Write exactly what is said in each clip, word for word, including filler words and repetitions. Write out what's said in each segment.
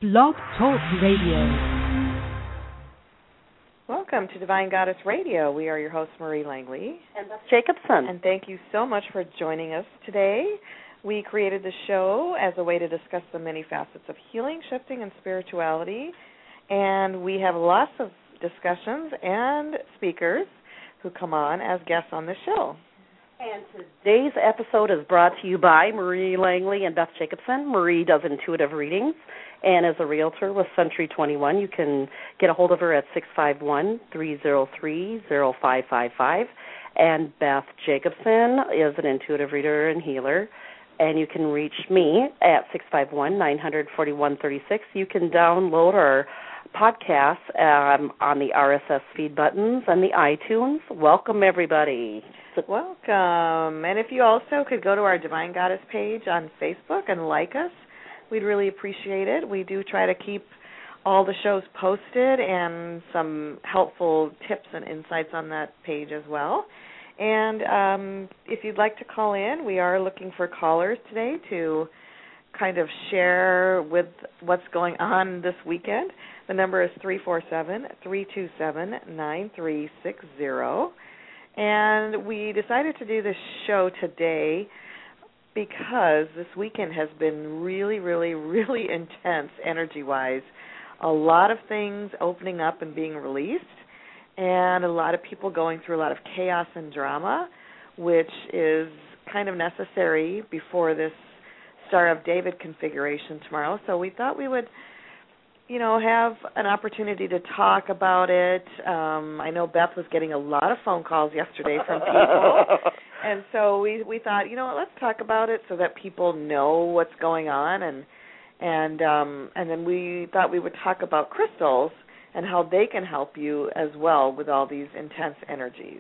Blog Talk Radio. Welcome to Divine Goddess Radio. We are your hosts, Marie Langley and Beth Jacobson. And thank you so much for joining us today. We created the show as a way to discuss the many facets of healing, shifting, and spirituality. And we have lots of discussions and speakers who come on as guests on the show. And today's episode is brought to you by Marie Langley and Beth Jacobson. Marie does intuitive readings and is a realtor with Century twenty-one. You can get a hold of her at six five one, three oh three, oh five five five. And Beth Jacobson is an intuitive reader and healer. And you can reach me at six five one, nine four one, three six. You can download our podcasts um, on the R S S feed buttons and the iTunes. Welcome, everybody. Welcome. And if you also could go to our Divine Goddess page on Facebook and like us, we'd really appreciate it. We do try to keep all the shows posted and some helpful tips and insights on that page as well. And um, if you'd like to call in, we are looking for callers today to kind of share with what's going on this weekend. The number is three four seven, three two seven, nine three six zero. And we decided to do this show today because this weekend has been really, really, really intense energy-wise. A lot of things opening up and being released, and a lot of people going through a lot of chaos and drama, which is kind of necessary before this Star of David configuration tomorrow. So we thought we would, you know, have an opportunity to talk about it. Um, I know Beth was getting a lot of phone calls yesterday from people. And so we, we thought, you know what, let's talk about it so that people know what's going on. And and um, and then we thought we would talk about crystals and how they can help you as well with all these intense energies.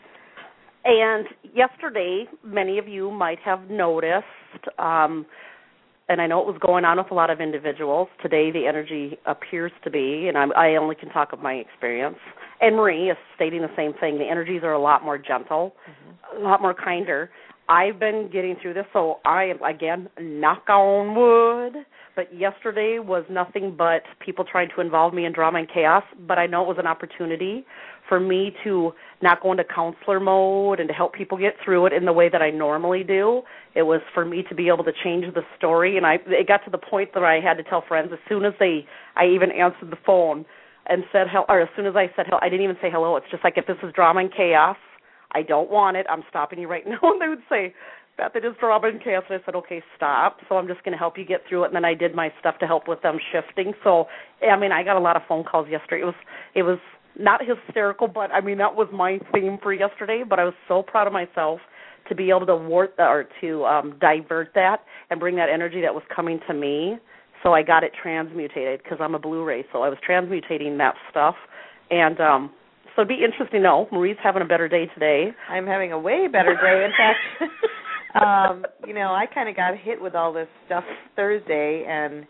And yesterday, many of you might have noticed, um, and I know it was going on with a lot of individuals. Today, the energy appears to be, and I'm, I only can talk of my experience, and Marie is stating the same thing. The energies are a lot more gentle, mm-hmm. a lot more kinder. I've been getting through this, so I, again, knock on wood, but yesterday was nothing but people trying to involve me in drama and chaos, but I know it was an opportunity for me to not go into counselor mode and to help people get through it in the way that I normally do. It was for me to be able to change the story, and I it got to the point that I had to tell friends as soon as they, I even answered the phone and said, hello, or as soon as I said hello, I didn't even say hello. It's just like, if this is drama and chaos, I don't want it. I'm stopping you right now. And they would say, Beth, it is drama and chaos. And I said, okay, stop. So I'm just going to help you get through it. And then I did my stuff to help with them shifting. So, I mean, I got a lot of phone calls yesterday. It was, it was not hysterical, but, I mean, that was my theme for yesterday. But I was so proud of myself to be able to wart the, or to um, divert that and bring that energy that was coming to me. So I got it transmutated because I'm a Blu-ray. So I was transmutating that stuff. And um so it'd be interesting to know. Marie's having a better day today. I'm having a way better day. In fact, um, you know, I kind of got hit with all this stuff Thursday and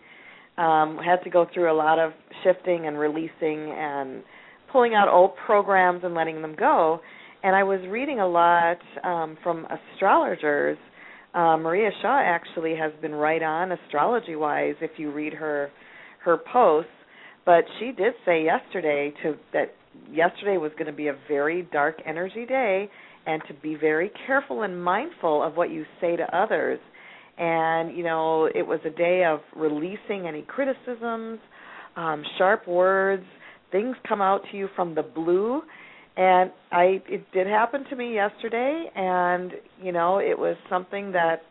um, had to go through a lot of shifting and releasing and pulling out old programs and letting them go. And I was reading a lot um, from astrologers. Uh, Maria Shaw actually has been right on astrology-wise if you read her her posts. But she did say yesterday to that yesterday was going to be a very dark energy day, and to be very careful and mindful of what you say to others. And, you know, it was a day of releasing any criticisms, um, sharp words, things come out to you from the blue. And I it did happen to me yesterday, and, you know, it was something that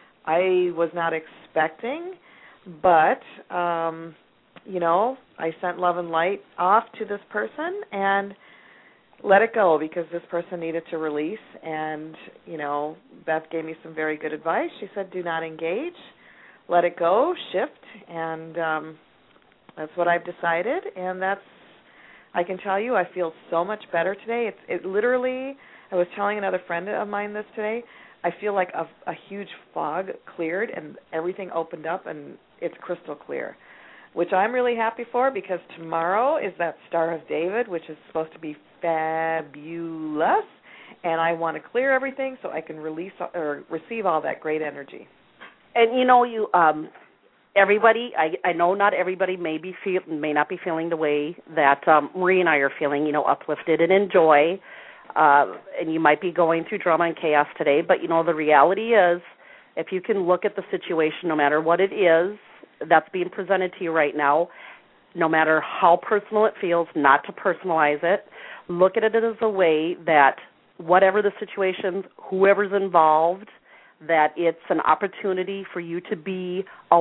I was not expecting, but, um, you know, I sent love and light off to this person and let it go because this person needed to release. And, you know, Beth gave me some very good advice. She said, do not engage, let it go, shift, and um, that's what I've decided. And that's, I can tell you, I feel so much better today. It's it literally, I was telling another friend of mine this today, I feel like a, a huge fog cleared and everything opened up and it's crystal clear, which I'm really happy for because tomorrow is that Star of David, which is supposed to be fabulous, and I want to clear everything so I can release or receive all that great energy. And, you know, you um, everybody, I, I know not everybody may be feel, may not be feeling the way that um, Marie and I are feeling, you know, uplifted and in joy. Uh, and you might be going through drama and chaos today, but, you know, the reality is if you can look at the situation, no matter what it is that's being presented to you right now, no matter how personal it feels, not to personalize it, look at it as a way that whatever the situation, whoever's involved, that it's an opportunity for you to be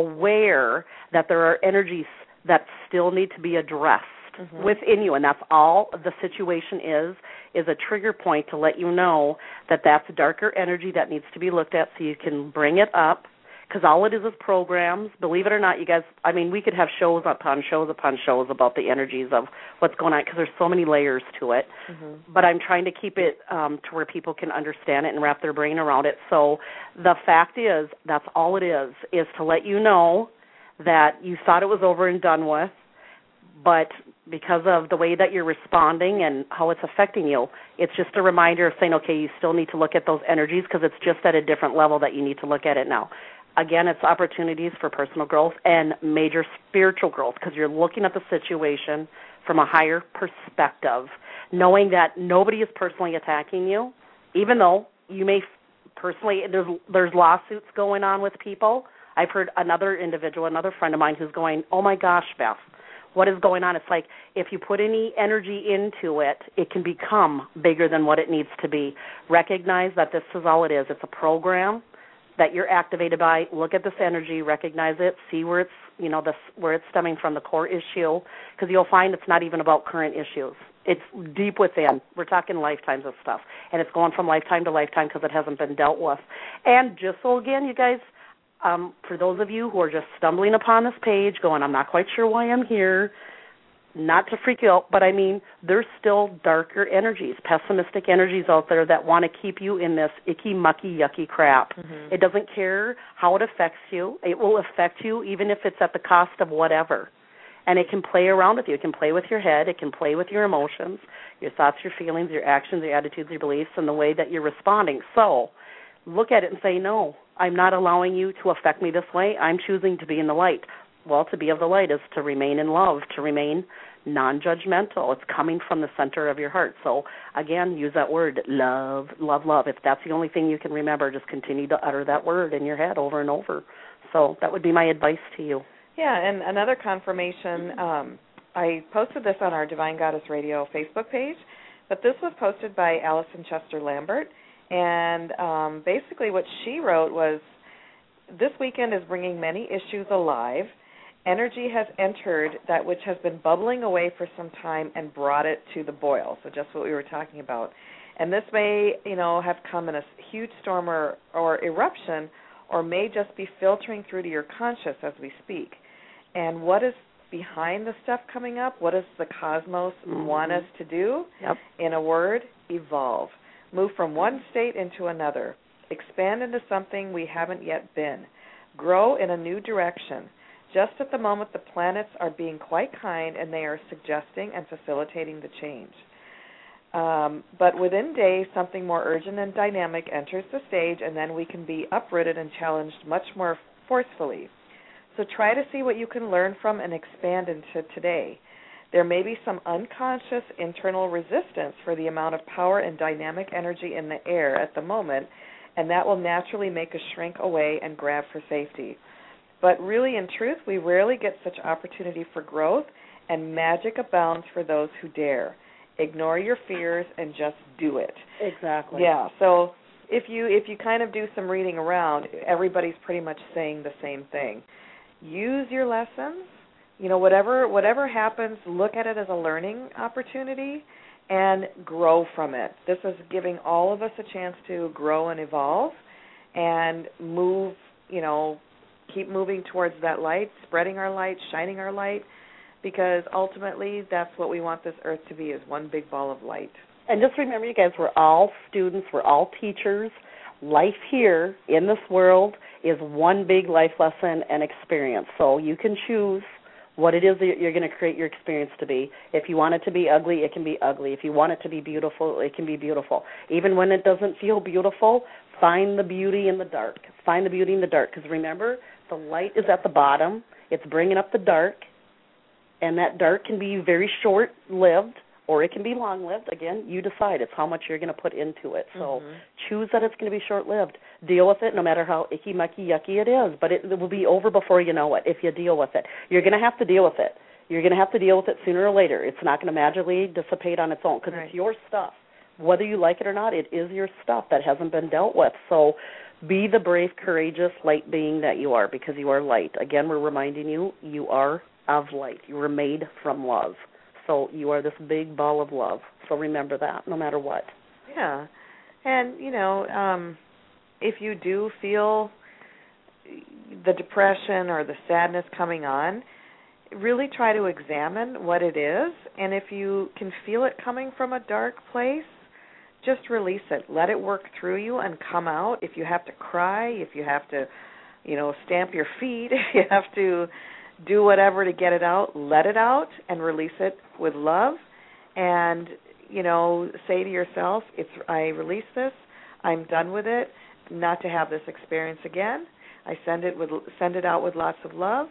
aware that there are energies that still need to be addressed mm-hmm. within you, and that's all the situation is, is a trigger point to let you know that that's darker energy that needs to be looked at so you can bring it up, because all it is is programs. Believe it or not, you guys, I mean, we could have shows upon shows upon shows about the energies of what's going on because there's so many layers to it. Mm-hmm. But I'm trying to keep it um, to where people can understand it and wrap their brain around it. So the fact is, that's all it is, is to let you know that you thought it was over and done with, but because of the way that you're responding and how it's affecting you, it's just a reminder of saying, okay, you still need to look at those energies because it's just at a different level that you need to look at it now. Again, it's opportunities for personal growth and major spiritual growth because you're looking at the situation from a higher perspective, knowing that nobody is personally attacking you, even though you may personally, there's, there's lawsuits going on with people. I've heard another individual, another friend of mine who's going, oh, my gosh, Beth, what is going on? It's like if you put any energy into it, it can become bigger than what it needs to be. Recognize that this is all it is. It's a program that you're activated by. Look at this energy, recognize it, see where it's, you know, this, where it's stemming from, the core issue, because you'll find it's not even about current issues. It's deep within. We're talking lifetimes of stuff, and it's going from lifetime to lifetime because it hasn't been dealt with. And just so, again, you guys, um, for those of you who are just stumbling upon this page going, I'm not quite sure why I'm here, not to freak you out, but I mean, there's still darker energies, pessimistic energies out there that want to keep you in this icky, mucky, yucky crap. Mm-hmm. It doesn't care how it affects you. It will affect you even if it's at the cost of whatever. And it can play around with you. It can play with your head. It can play with your emotions, your thoughts, your feelings, your actions, your attitudes, your beliefs, and the way that you're responding. So look at it and say, no, I'm not allowing you to affect me this way. I'm choosing to be in the light. Well, to be of the light is to remain in love, to remain non-judgmental. It's coming from the center of your heart. So, again, use that word, love, love, love. If that's the only thing you can remember, just continue to utter that word in your head over and over. So that would be my advice to you. Yeah, and another confirmation, um, I posted this on our Divine Goddess Radio Facebook page, but this was posted by Allison Chester Lambert, and um, basically what she wrote was, this weekend is bringing many issues alive. Energy has entered that which has been bubbling away for some time and brought it to the boil. So just what we were talking about. And this may, you know, have come in a huge storm or, or eruption, or may just be filtering through to your conscious as we speak. And what is behind the stuff coming up? What does the cosmos mm-hmm. want us to do? Yep. In a word, evolve. Move from one state into another. Expand into something we haven't yet been. Grow in a new direction. Just at the moment, the planets are being quite kind, and they are suggesting and facilitating the change. Um, but within days, something more urgent and dynamic enters the stage, and then we can be uprooted and challenged much more forcefully. So try to see what you can learn from and expand into today. There may be some unconscious internal resistance for the amount of power and dynamic energy in the air at the moment, and that will naturally make us shrink away and grab for safety. But really, in truth, we rarely get such opportunity for growth, and magic abounds for those who dare. Ignore your fears and just do it. Exactly. Yeah, so if you if you kind of do some reading around, everybody's pretty much saying the same thing. Use your lessons. You know, whatever whatever happens, look at it as a learning opportunity and grow from it. This is giving all of us a chance to grow and evolve and move, you know, keep moving towards that light, spreading our light, shining our light, because ultimately that's what we want this earth to be, is one big ball of light. And just remember, you guys, we're all students, we're all teachers. Life here in this world is one big life lesson and experience. So you can choose what it is that you're going to create your experience to be. If you want it to be ugly, it can be ugly. If you want it to be beautiful, it can be beautiful. Even when it doesn't feel beautiful, find the beauty in the dark. Find the beauty in the dark, because remember, the light is at the bottom, It's bringing up the dark, and that dark can be very short-lived, or it can be long-lived. Again, you decide. It's how much you're going to put into it. So mm-hmm. choose that it's going to be short-lived. Deal with it no matter how icky, mucky, yucky it is, but it, it will be over before you know it if you deal with it. You're going to have to deal with it. You're going to have to deal with it sooner or later. It's not going to magically dissipate on its own because right. it's your stuff. Whether you like it or not, it is your stuff that hasn't been dealt with. So be the brave, courageous light being that you are, because you are light. Again, we're reminding you, you are of light. You were made from love. So you are this big ball of love. So remember that no matter what. Yeah. And, you know, um, if you do feel the depression or the sadness coming on, really try to examine what it is. And if you can feel it coming from a dark place, just release it. Let it work through you and come out. If you have to cry, if you have to, you know, stamp your feet, if you have to do whatever to get it out, let it out and release it with love. And, you know, say to yourself, "It's I release this. I'm done with it. Not to have this experience again. I send it with send it out with lots of love,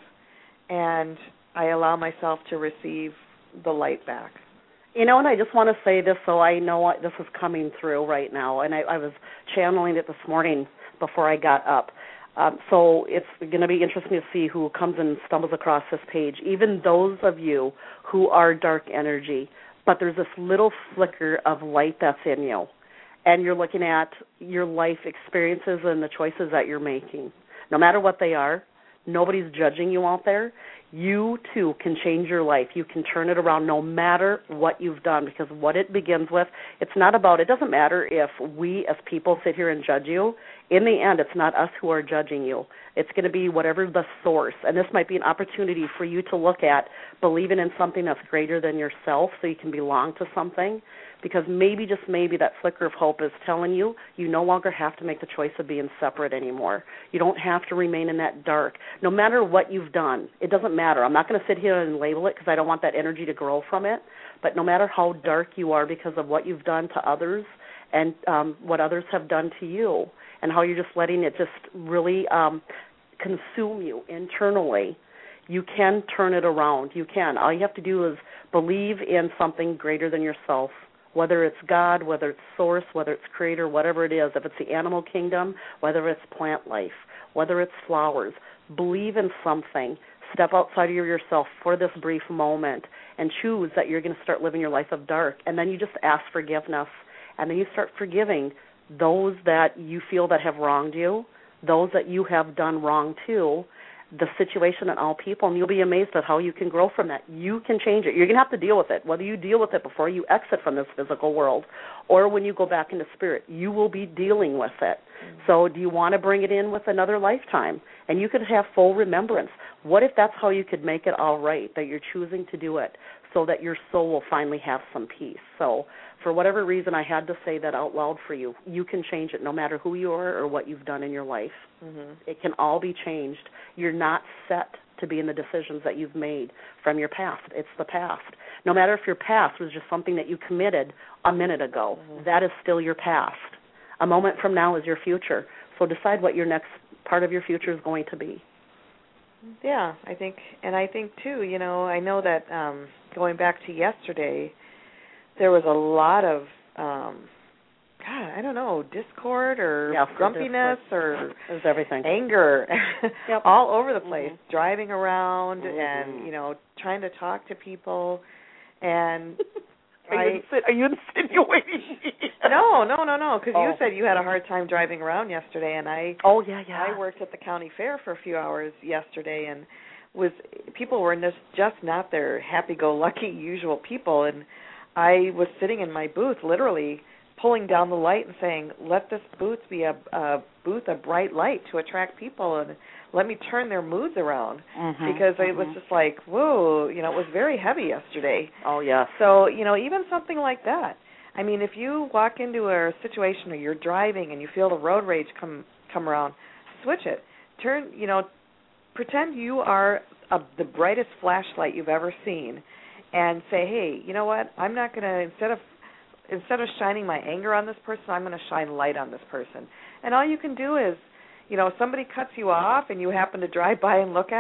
and I allow myself to receive the light back." You know, and I just want to say this so I know what this is coming through right now, and I, I was channeling it this morning before I got up. Um, so it's going to be interesting to see who comes and stumbles across this page, even those of you who are dark energy, but there's this little flicker of light that's in you, and you're looking at your life experiences and the choices that you're making. No matter what they are, nobody's judging you out there. You, too, can change your life. You can turn it around no matter what you've done, because what it begins with, it's not about, it doesn't matter if we as people sit here and judge you. In the end, it's not us who are judging you. It's going to be whatever the source, and this might be an opportunity for you to look at believing in something that's greater than yourself so you can belong to something, because maybe, just maybe, that flicker of hope is telling you you no longer have to make the choice of being separate anymore. You don't have to remain in that dark. No matter what you've done, it doesn't matter. I'm not going to sit here and label it because I don't want that energy to grow from it, but no matter how dark you are because of what you've done to others and um, what others have done to you and how you're just letting it just really um, consume you internally, you can turn it around. You can. All you have to do is believe in something greater than yourself, whether it's God, whether it's source, whether it's creator, whatever it is, if it's the animal kingdom, whether it's plant life, whether it's flowers. Believe in something. Step outside of yourself for this brief moment and choose that you're going to start living your life of dark. And then you just ask forgiveness. And then you start forgiving those that you feel that have wronged you, those that you have done wrong to, the situation and all people, and you'll be amazed at how you can grow from that. You can change it. You're going to have to deal with it, whether you deal with it before you exit from this physical world or when you go back into spirit. You will be dealing with it. Mm-hmm. So do you want to bring it in with another lifetime? And you could have full remembrance. What if that's how you could make it all right, that you're choosing to do it so that your soul will finally have some peace? So for whatever reason, I had to say that out loud for you. You can change it no matter who you are or what you've done in your life. Mm-hmm. It can all be changed. You're not set to be in the decisions that you've made from your past. It's the past. No matter if your past was just something that you committed a minute ago, mm-hmm. that is still your past. A moment from now is your future. So decide what your next part of your future is going to be. Yeah, I think, and I think, too, you know, I know that um, going back to yesterday, there was a lot of, um, God, I don't know, discord or yeah, grumpiness discord. or it was everything. anger yep. all over the place, mm-hmm. driving around mm-hmm. and, you know, trying to talk to people. And are, I, you insi- are you insinuating? no, no, no, no, because oh. you said you had a hard time driving around yesterday, and I oh yeah, yeah. I worked at the county fair for a few hours yesterday, and was people were just just not their happy-go-lucky usual people, and I was sitting in my booth, literally pulling down the light and saying, "Let this booth be a, a booth, a bright light to attract people, and let me turn their moods around," mm-hmm, because mm-hmm. it was just like, whoa, you know, it was very heavy yesterday. Oh yeah. So you know, even something like that. I mean, if you walk into a situation or you're driving and you feel the road rage come come around, switch it. Turn, you know, pretend you are a, the brightest flashlight you've ever seen, and say, hey, you know what? I'm not going to, instead of instead of shining my anger on this person, I'm going to shine light on this person. And all you can do is, you know, somebody cuts you off and you happen to drive by and look at them,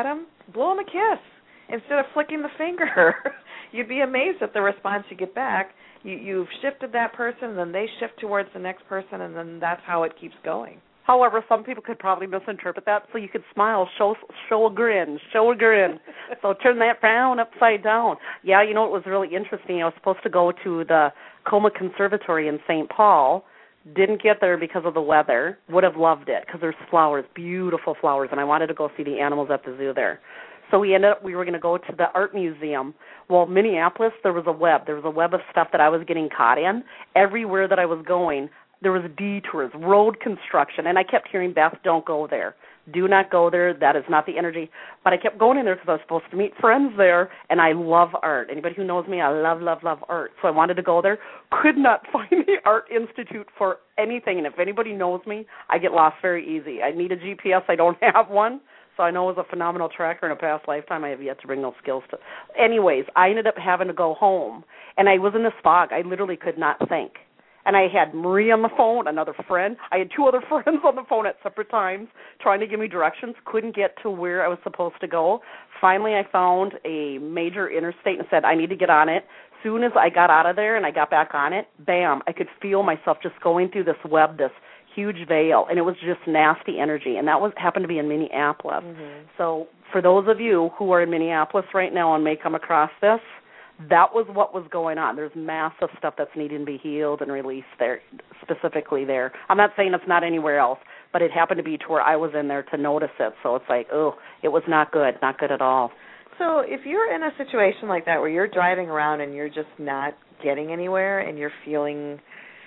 blow them a kiss instead of flicking the finger. You'd be amazed at the response you get back. You, you've shifted that person, and then they shift towards the next person, and then that's how it keeps going. However, some people could probably misinterpret that, so you could smile, show show a grin, show a grin. So turn that frown upside down. Yeah, you know, it was really interesting. I was supposed to go to the Coma Conservatory in Saint Paul. Didn't get there because of the weather. Would have loved it because there's flowers, beautiful flowers, and I wanted to go see the animals at the zoo there. So we ended up, we were going to go to the art museum. Well, Minneapolis, there was a web. There was a web of stuff that I was getting caught in. Everywhere that I was going, there was detours, road construction, and I kept hearing, Beth, don't go there. Do not go there. That is not the energy. But I kept going in there because I was supposed to meet friends there, and I love art. Anybody who knows me, I love, love, love art. So I wanted to go there. Could not find the Art Institute for anything, and if anybody knows me, I get lost very easy. I need a G P S. I don't have one. So I know as a phenomenal tracker in a past lifetime, I have yet to bring those skills to. Anyways, I ended up having to go home, and I was in this fog. I literally could not think. And I had Marie on the phone, another friend. I had two other friends on the phone at separate times trying to give me directions. Couldn't get to where I was supposed to go. Finally, I found a major interstate and said, I need to get on it. Soon as I got out of there and I got back on it, bam, I could feel myself just going through this web, this huge veil, and it was just nasty energy, and that was happened to be in Minneapolis. Mm-hmm. So for those of you who are in Minneapolis right now and may come across this, that was what was going on. There's massive stuff that's needing to be healed and released there, specifically there. I'm not saying it's not anywhere else, but it happened to be to where I was in there to notice it, so it's like, oh, it was not good, not good at all. So if you're in a situation like that where you're driving around and you're just not getting anywhere and you're feeling,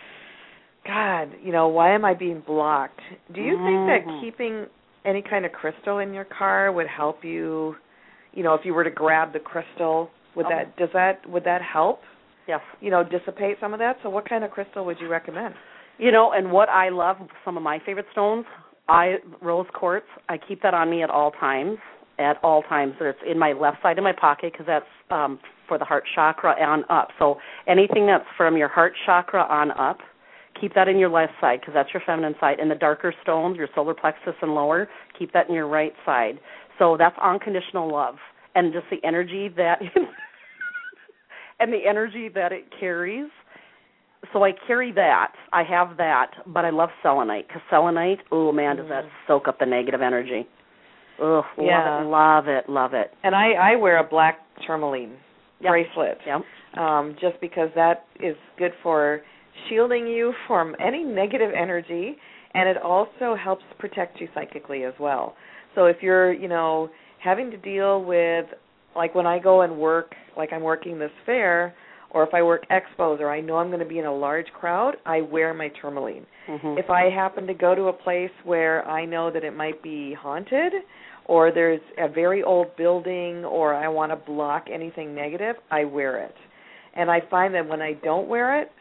God, you know, why am I being blocked? Do you mm-hmm. think that keeping any kind of crystal in your car would help you, you know, if you were to grab the crystal, would oh. that, does that, would that help? Yes. You know, dissipate some of that? So what kind of crystal would you recommend? You know, and what I love, some of my favorite stones, I rose quartz. I keep that on me at all times. At all times. It's in my left side of my pocket because that's um, for the heart chakra on up. So anything that's from your heart chakra on up, keep that in your left side because that's your feminine side. And the darker stones, your solar plexus and lower, keep that in your right side. So that's unconditional love and just the energy that and the energy that it carries. So I carry that. I have that, but I love selenite because selenite, oh, man, does that soak up the negative energy. Oh, yeah. love it, love it, love it. And I, I wear a black tourmaline yep. bracelet yep. um, just because that is good for shielding you from any negative energy, and it also helps protect you psychically as well. So if you're, you know, having to deal with, like when I go and work, like I'm working this fair, or if I work expos or I know I'm going to be in a large crowd, I wear my tourmaline. Mm-hmm. If I happen to go to a place where I know that it might be haunted or there's a very old building or I want to block anything negative, I wear it. And I find that when I don't wear it,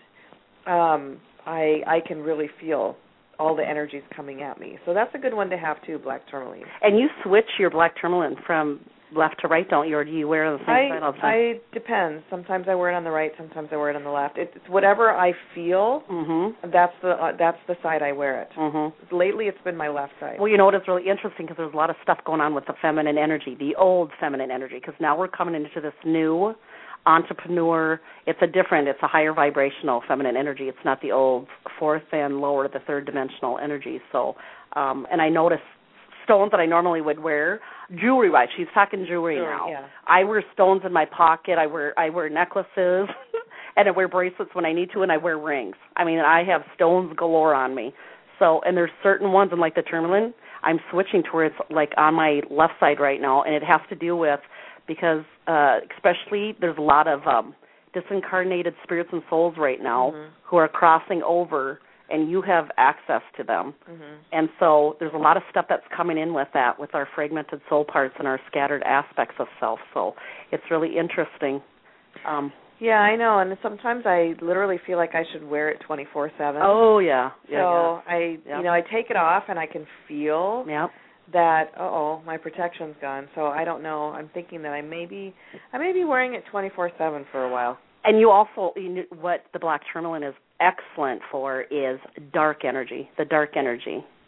um, I I can really feel all the energies coming at me. So that's a good one to have too, black tourmaline. And you switch your black tourmaline from left to right, don't you, or do you wear it on the same I, side all the time? I depends. Sometimes I wear it on the right, sometimes I wear it on the left. It, it's whatever I feel. Mm-hmm. That's the uh, that's the side I wear it. Mm-hmm. Lately, it's been my left side. Well, you know what is really interesting because there's a lot of stuff going on with the feminine energy, the old feminine energy, because now we're coming into this new entrepreneur. It's a different, it's a higher vibrational feminine energy. It's not the old fourth and lower, the third dimensional energy. So, um, and I noticed stones that I normally would wear, jewelry-wise. She's talking jewelry, jewelry now. Yeah. I wear stones in my pocket. I wear I wear necklaces, and I wear bracelets when I need to, and I wear rings. I mean, I have stones galore on me. So, and there's certain ones, and like the tourmaline, I'm switching to where it's like on my left side right now, and it has to do with because uh, especially there's a lot of um, disincarnated spirits and souls right now mm-hmm. who are crossing over, and you have access to them. Mm-hmm. And so there's a lot of stuff that's coming in with that, with our fragmented soul parts and our scattered aspects of self. So it's really interesting. Um, yeah, I know. And sometimes I literally feel like I should wear it twenty-four seven. Oh, yeah. yeah so yeah. I, yep. you know, I take it off and I can feel yep. that, uh-oh, my protection's gone. So I don't know. I'm thinking that I may be, I may be wearing it twenty-four seven for a while. And you also, you know, what the black tourmaline is excellent for is dark energy, the dark energy.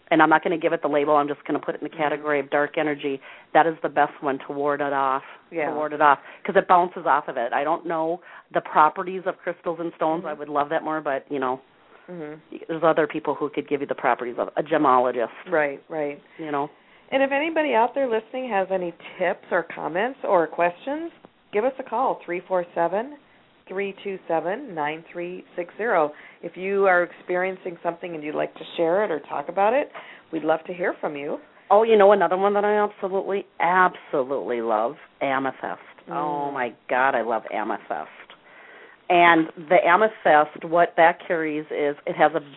and I'm not going to give it the label. I'm just going to put it in the category of dark energy. That is the best one to ward it off. Yeah. To ward it off because it bounces off of it. I don't know the properties of crystals and stones. Mm-hmm. I would love that more, but you know, mm-hmm. there's other people who could give you the properties of a gemologist. Right, right. You know. And if anybody out there listening has any tips or comments or questions, give us a call, three four seven, three two seven, nine three six zero. If you are experiencing something and you'd like to share it or talk about it, we'd love to hear from you. Oh, you know another one that I absolutely, absolutely love? Amethyst. Mm. Oh, my God, I love amethyst. And the amethyst, what that carries is it has a,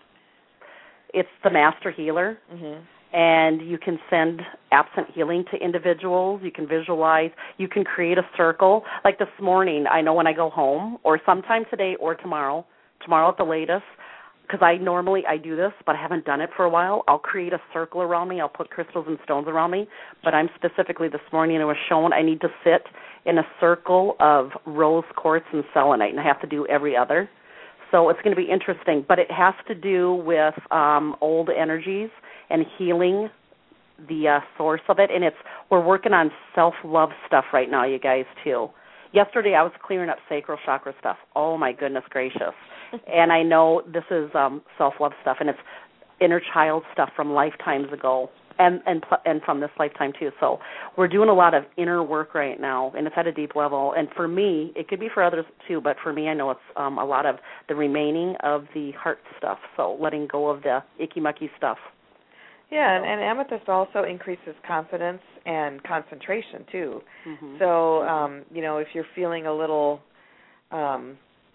it's the master healer. Mm-hmm. And you can send absent healing to individuals. You can visualize. You can create a circle. Like this morning, I know when I go home, or sometime today or tomorrow, tomorrow at the latest, because I normally, I do this, but I haven't done it for a while. I'll create a circle around me. I'll put crystals and stones around me. But I'm specifically this morning, I was shown I need to sit in a circle of rose quartz and selenite, and I have to do every other. So it's going to be interesting. But it has to do with um, old energies and healing the uh, source of it. And it's we're working on self-love stuff right now, you guys, too. Yesterday I was clearing up sacral chakra stuff. Oh, my goodness gracious. And I know this is um, self-love stuff, and it's inner child stuff from lifetimes ago and, and, and from this lifetime, too. So we're doing a lot of inner work right now, and it's at a deep level. And for me, it could be for others, too, but for me I know it's um, a lot of the remaining of the heart stuff, so letting go of the icky-mucky stuff. Yeah, and, and amethyst also increases confidence and concentration, too. Mm-hmm. So, um, you know, if you're feeling a little, um,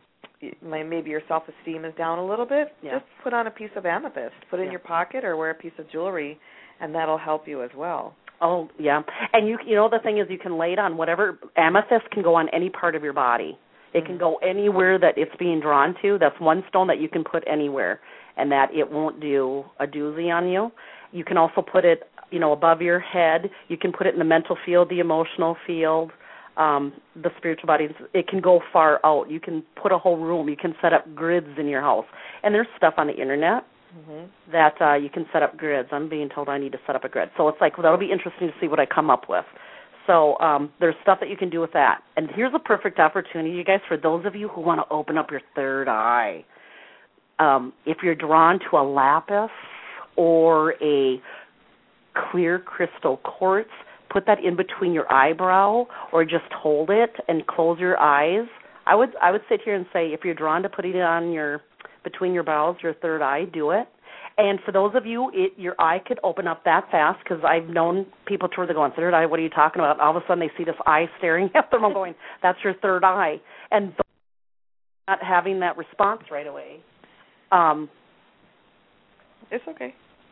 maybe your self-esteem is down a little bit, yeah. just put on a piece of amethyst. Put it yeah. in your pocket or wear a piece of jewelry, and that'll help you as well. Oh, yeah. And, you you know, the thing is you can lay it on whatever. Amethyst can go on any part of your body. It mm-hmm. can go anywhere that it's being drawn to. That's one stone that you can put anywhere, and that it won't do a doozy on you. You can also put it, you know, above your head. You can put it in the mental field, the emotional field, um, the spiritual body. It can go far out. You can put a whole room. You can set up grids in your house. And there's stuff on the Internet mm-hmm. that uh, you can set up grids. I'm being told I need to set up a grid. So it's like, well, that'll be interesting to see what I come up with. So um, there's stuff that you can do with that. And here's a perfect opportunity, you guys, for those of you who want to open up your third eye. Um, if you're drawn to a lapis or a clear crystal quartz, put that in between your eyebrow or just hold it and close your eyes. I would I would sit here and say if you're drawn to putting it on your between your brows, your third eye, do it. And for those of you, it, your eye could open up that fast because I've known people towards the going, third eye, what are you talking about? All of a sudden they see this eye staring at them. I'm going, that's your third eye. And not having that response right away. Um, it's okay.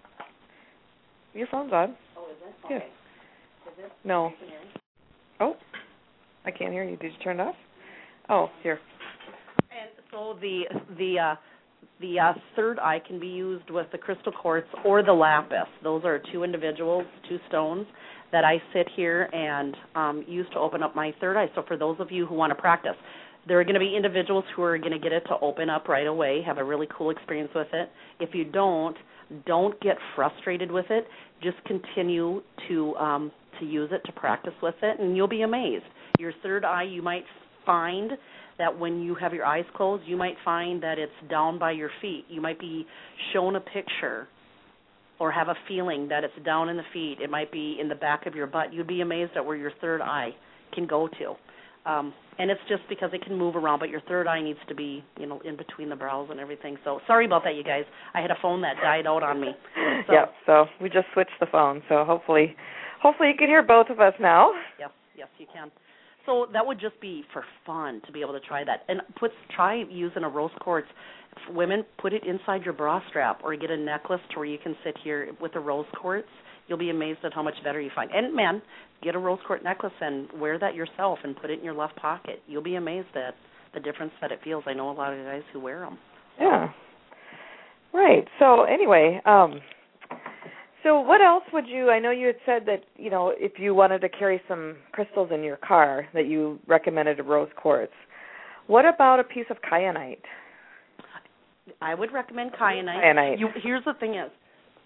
Your phone's on. Oh, is it? Yeah. Okay. Is it? No. Oh, I can't hear you. Did you turn it off? Oh, here. And so the the uh, the uh, third eye can be used with the crystal quartz or the lapis. Those are two individuals, two stones that I sit here and um, use to open up my third eye. So for those of you who want to practice, there are going to be individuals who are going to get it to open up right away, have a really cool experience with it. If you don't, don't get frustrated with it. Just continue to um, to use it, to practice with it, and you'll be amazed. Your third eye, you might find that when you have your eyes closed, you might find that it's down by your feet. You might be shown a picture or have a feeling that it's down in the feet. It might be in the back of your butt. You'd be amazed at where your third eye can go to. Um, and it's just because it can move around, but your third eye needs to be, you know, in between the brows and everything. So sorry about that, you guys. I had a phone that died out on me. So. Yep, so we just switched the phone. So hopefully hopefully you can hear both of us now. Yes, yes, you can. So that would just be for fun to be able to try that. And put try using a rose quartz. Women, put it inside your bra strap or get a necklace to where you can sit here with a rose quartz. You'll be amazed at how much better you find. And men, get a rose quartz necklace and wear that yourself and put it in your left pocket. You'll be amazed at the difference that it feels. I know a lot of guys who wear them. Yeah. Right. So anyway, um, so what else would you, I know you had said that, you know, if you wanted to carry some crystals in your car that you recommended a rose quartz. What about a piece of kyanite? I would recommend kyanite. Kyanite. You, here's the thing is,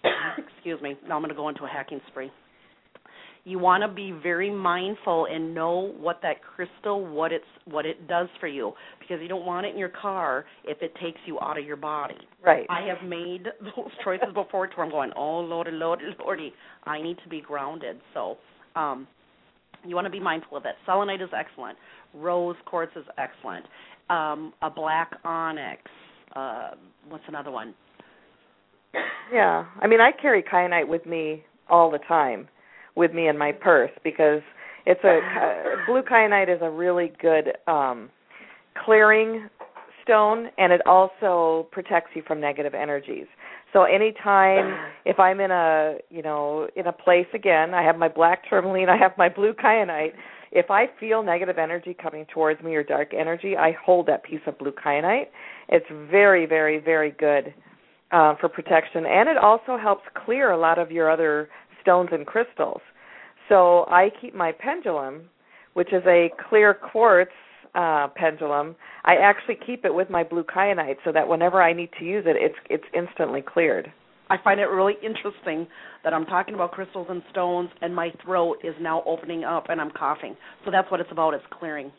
excuse me, now I'm going to go into a hacking spree. You want to be very mindful and know what that crystal, what it's, what it does for you, because you don't want it in your car if it takes you out of your body. Right. I have made those choices before to where I'm going, oh, Lordy, Lordy, Lordy, I need to be grounded. So um, you want to be mindful of it. Selenite is excellent. Rose quartz is excellent. Um, a black onyx. Uh, what's another one? Yeah. I mean, I carry kyanite with me all the time, with me in my purse, because it's a uh, blue kyanite is a really good um, clearing stone, and it also protects you from negative energies. So anytime, if I'm in a, you know, in a place, again, I have my black tourmaline, I have my blue kyanite. If I feel negative energy coming towards me or dark energy, I hold that piece of blue kyanite. It's very, very, very good uh, for protection, and it also helps clear a lot of your other stones and crystals. So I keep my pendulum, which is a clear quartz uh, pendulum. I actually keep it with my blue kyanite so that whenever I need to use it, it's it's instantly cleared. I find it really interesting that I'm talking about crystals and stones, and my throat is now opening up, and I'm coughing. So that's what it's about, it's clearing.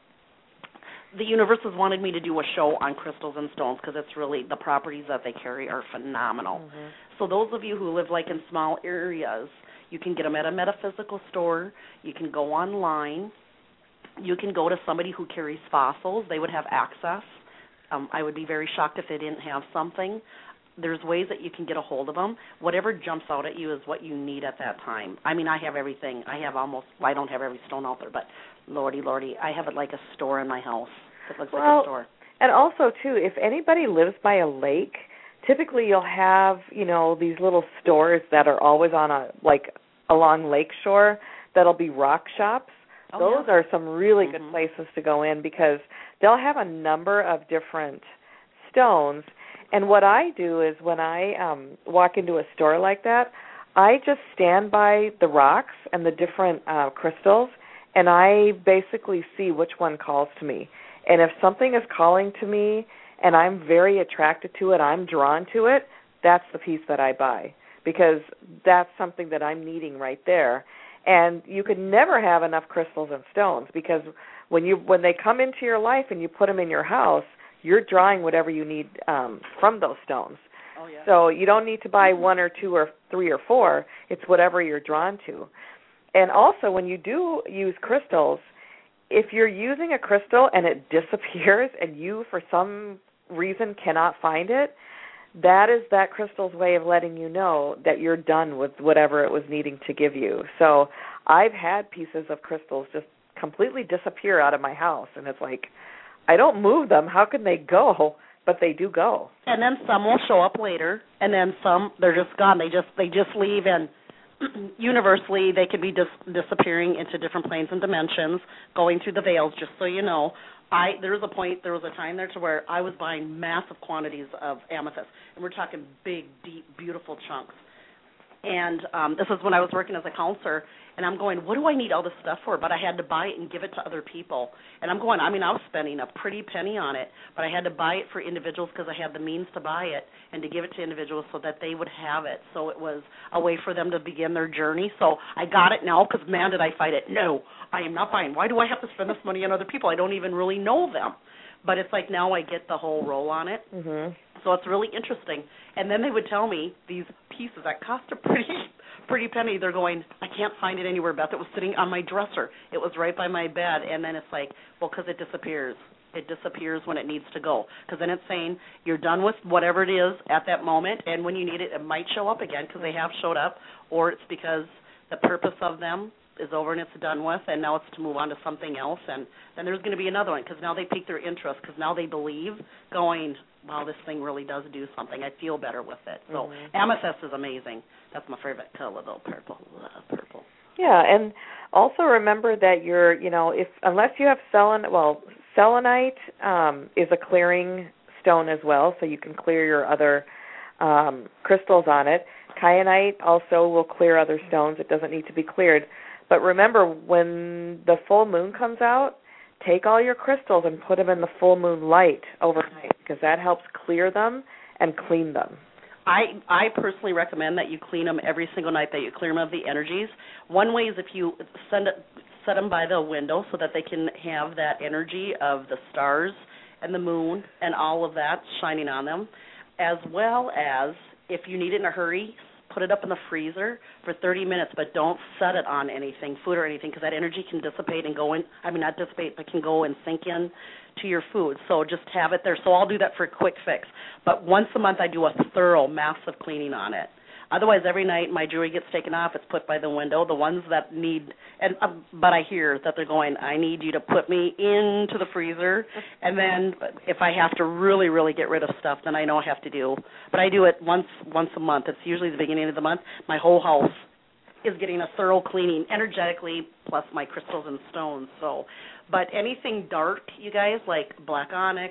The universe has wanted me to do a show on crystals and stones because it's really, the properties that they carry are phenomenal. Mm-hmm. So those of you who live like in small areas, you can get them at a metaphysical store. You can go online. You can go to somebody who carries fossils. They would have access. Um, I would be very shocked if they didn't have something. There's ways that you can get a hold of them. Whatever jumps out at you is what you need at that time. I mean, I have everything. I have almost, well, I don't have every stone out there, but lordy, lordy, I have it like a store in my house. It looks well, like a store. And also, too, if anybody lives by a lake, typically you'll have, you know, these little stores that are always on a, like, along lake shore that'll be rock shops. Oh, Those yeah. are some really mm-hmm. good places to go in because they'll have a number of different stones. And what I do is when I um, walk into a store like that, I just stand by the rocks and the different uh, crystals, and I basically see which one calls to me. And if something is calling to me and I'm very attracted to it, I'm drawn to it, that's the piece that I buy because that's something that I'm needing right there. And you can never have enough crystals and stones because when you when they come into your life and you put them in your house, you're drawing whatever you need um, from those stones. Oh, yeah. So you don't need to buy one or two or three or four. It's whatever you're drawn to. And also, when you do use crystals, if you're using a crystal and it disappears and you, for some reason, cannot find it, that is that crystal's way of letting you know that you're done with whatever it was needing to give you. So I've had pieces of crystals just completely disappear out of my house, and it's like, I don't move them. How can they go? But they do go. And then some will show up later, and then some, they're just gone. They just they just leave, and universally they could be dis- disappearing into different planes and dimensions, going through the veils, just so you know. I There was a point, there was a time there to where I was buying massive quantities of amethyst, and we're talking big, deep, beautiful chunks. And um, this is when I was working as a counselor, and I'm going, what do I need all this stuff for? But I had to buy it and give it to other people. And I'm going, I mean, I was spending a pretty penny on it, but I had to buy it for individuals because I had the means to buy it and to give it to individuals so that they would have it. So it was a way for them to begin their journey. So I got it now because, man, did I fight it. No, I am not buying. Why do I have to spend this money on other people? I don't even really know them. But it's like now I get the whole roll on it. Mm-hmm. So it's really interesting. And then they would tell me these pieces that cost a pretty pretty penny. They're going, I can't find it anywhere, Beth. It was sitting on my dresser. It was right by my bed. And then it's like, well, because it disappears. It disappears when it needs to go. Because then it's saying you're done with whatever it is at that moment, and when you need it, it might show up again because they have showed up, or it's because the purpose of them is over and it's done with, and now it's to move on to something else, and then there's going to be another one because now they pique their interest because now they believe going, wow, this thing really does do something. I feel better with it. So mm-hmm. amethyst is amazing. That's my favorite color, though, purple. Love purple. Yeah, and also remember that you're, you know, if unless you have selenite, well, selenite um, is a clearing stone as well, so you can clear your other um, crystals on it. Kyanite also will clear other stones. It doesn't need to be cleared. But remember, when the full moon comes out, take all your crystals and put them in the full moon light overnight because that helps clear them and clean them. I I personally recommend that you clean them every single night, that you clear them of the energies. One way is if you send it, set them by the window so that they can have that energy of the stars and the moon and all of that shining on them, as well as if you need it in a hurry, put it up in the freezer for thirty minutes, but don't set it on anything, food or anything, because that energy can dissipate and go in, I mean, not dissipate, but can go and sink in to your food. So just have it there. So I'll do that for a quick fix. But once a month I do a thorough, massive cleaning on it. Otherwise, every night my jewelry gets taken off. It's put by the window. The ones that need, and uh, but I hear that they're going, I need you to put me into the freezer. And then if I have to really, really get rid of stuff, then I know I have to do. But I do it once once a month. It's usually the beginning of the month. My whole house is getting a thorough cleaning energetically, plus my crystals and stones. So, but anything dark, you guys, like black onyx,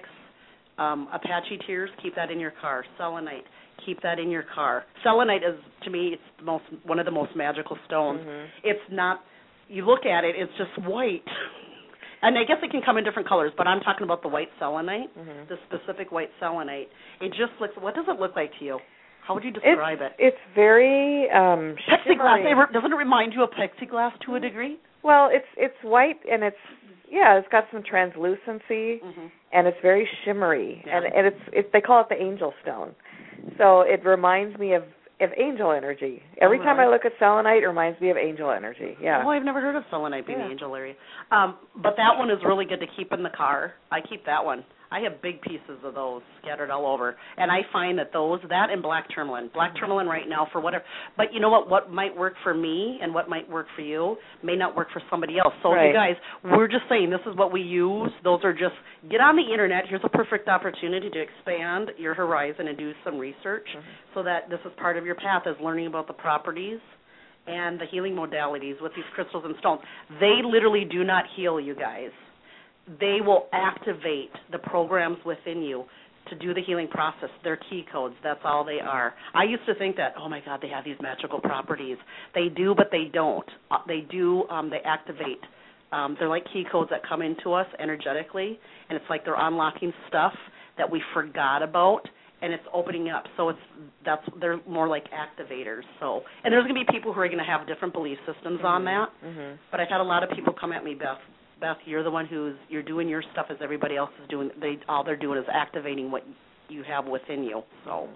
um, Apache tears, keep that in your car. Selenite, keep that in your car. Selenite is, to me, it's the most one of the most magical stones. Mm-hmm. It's not, you look at it, it's just white. And I guess it can come in different colors, but I'm talking about the white selenite, Mm-hmm. the specific white selenite. It just looks, what does it look like to you? How would you describe it's, it? It's very um, Plexiglass. shimmery. Doesn't it remind you of plexiglass to a degree? Well, it's it's white and it's yeah, it's got some translucency Mm-hmm. and it's very shimmery Yeah. and and it's it's they call it the angel stone. So it reminds me of of angel energy. Every Oh, time I really? look at selenite, it reminds me of angel energy. Yeah. Oh, I've never heard of selenite being Yeah. the angel area. Um, but that one is really good to keep in the car. I keep that one. I have big pieces of those scattered all over. And I find that those, that and black tourmaline. Black tourmaline right now for whatever. But you know what? What might work for me and what might work for you may not work for somebody else. So Right. you guys, we're just saying this is what we use. Those are just, get on the Internet. Here's a perfect opportunity to expand your horizon and do some research Mm-hmm. so that this is part of your path, is learning about the properties and the healing modalities with these crystals and stones. They literally do not heal, you guys. They will activate the programs within you to do the healing process. They're key codes. That's all they are. I used to think that, oh, my God, they have these magical properties. They do, but they don't. Uh, they do, um, they activate. Um, they're like key codes that come into us energetically, and it's like they're unlocking stuff that we forgot about, and it's opening up. So it's that's they're more like activators. So, and there's going to be people who are going to have different belief systems on that. Mm-hmm. But I've had a lot of people come at me, Beth. Beth, you're the one who's you're doing your stuff as everybody else is doing. They all they're doing is activating what you have within you. So,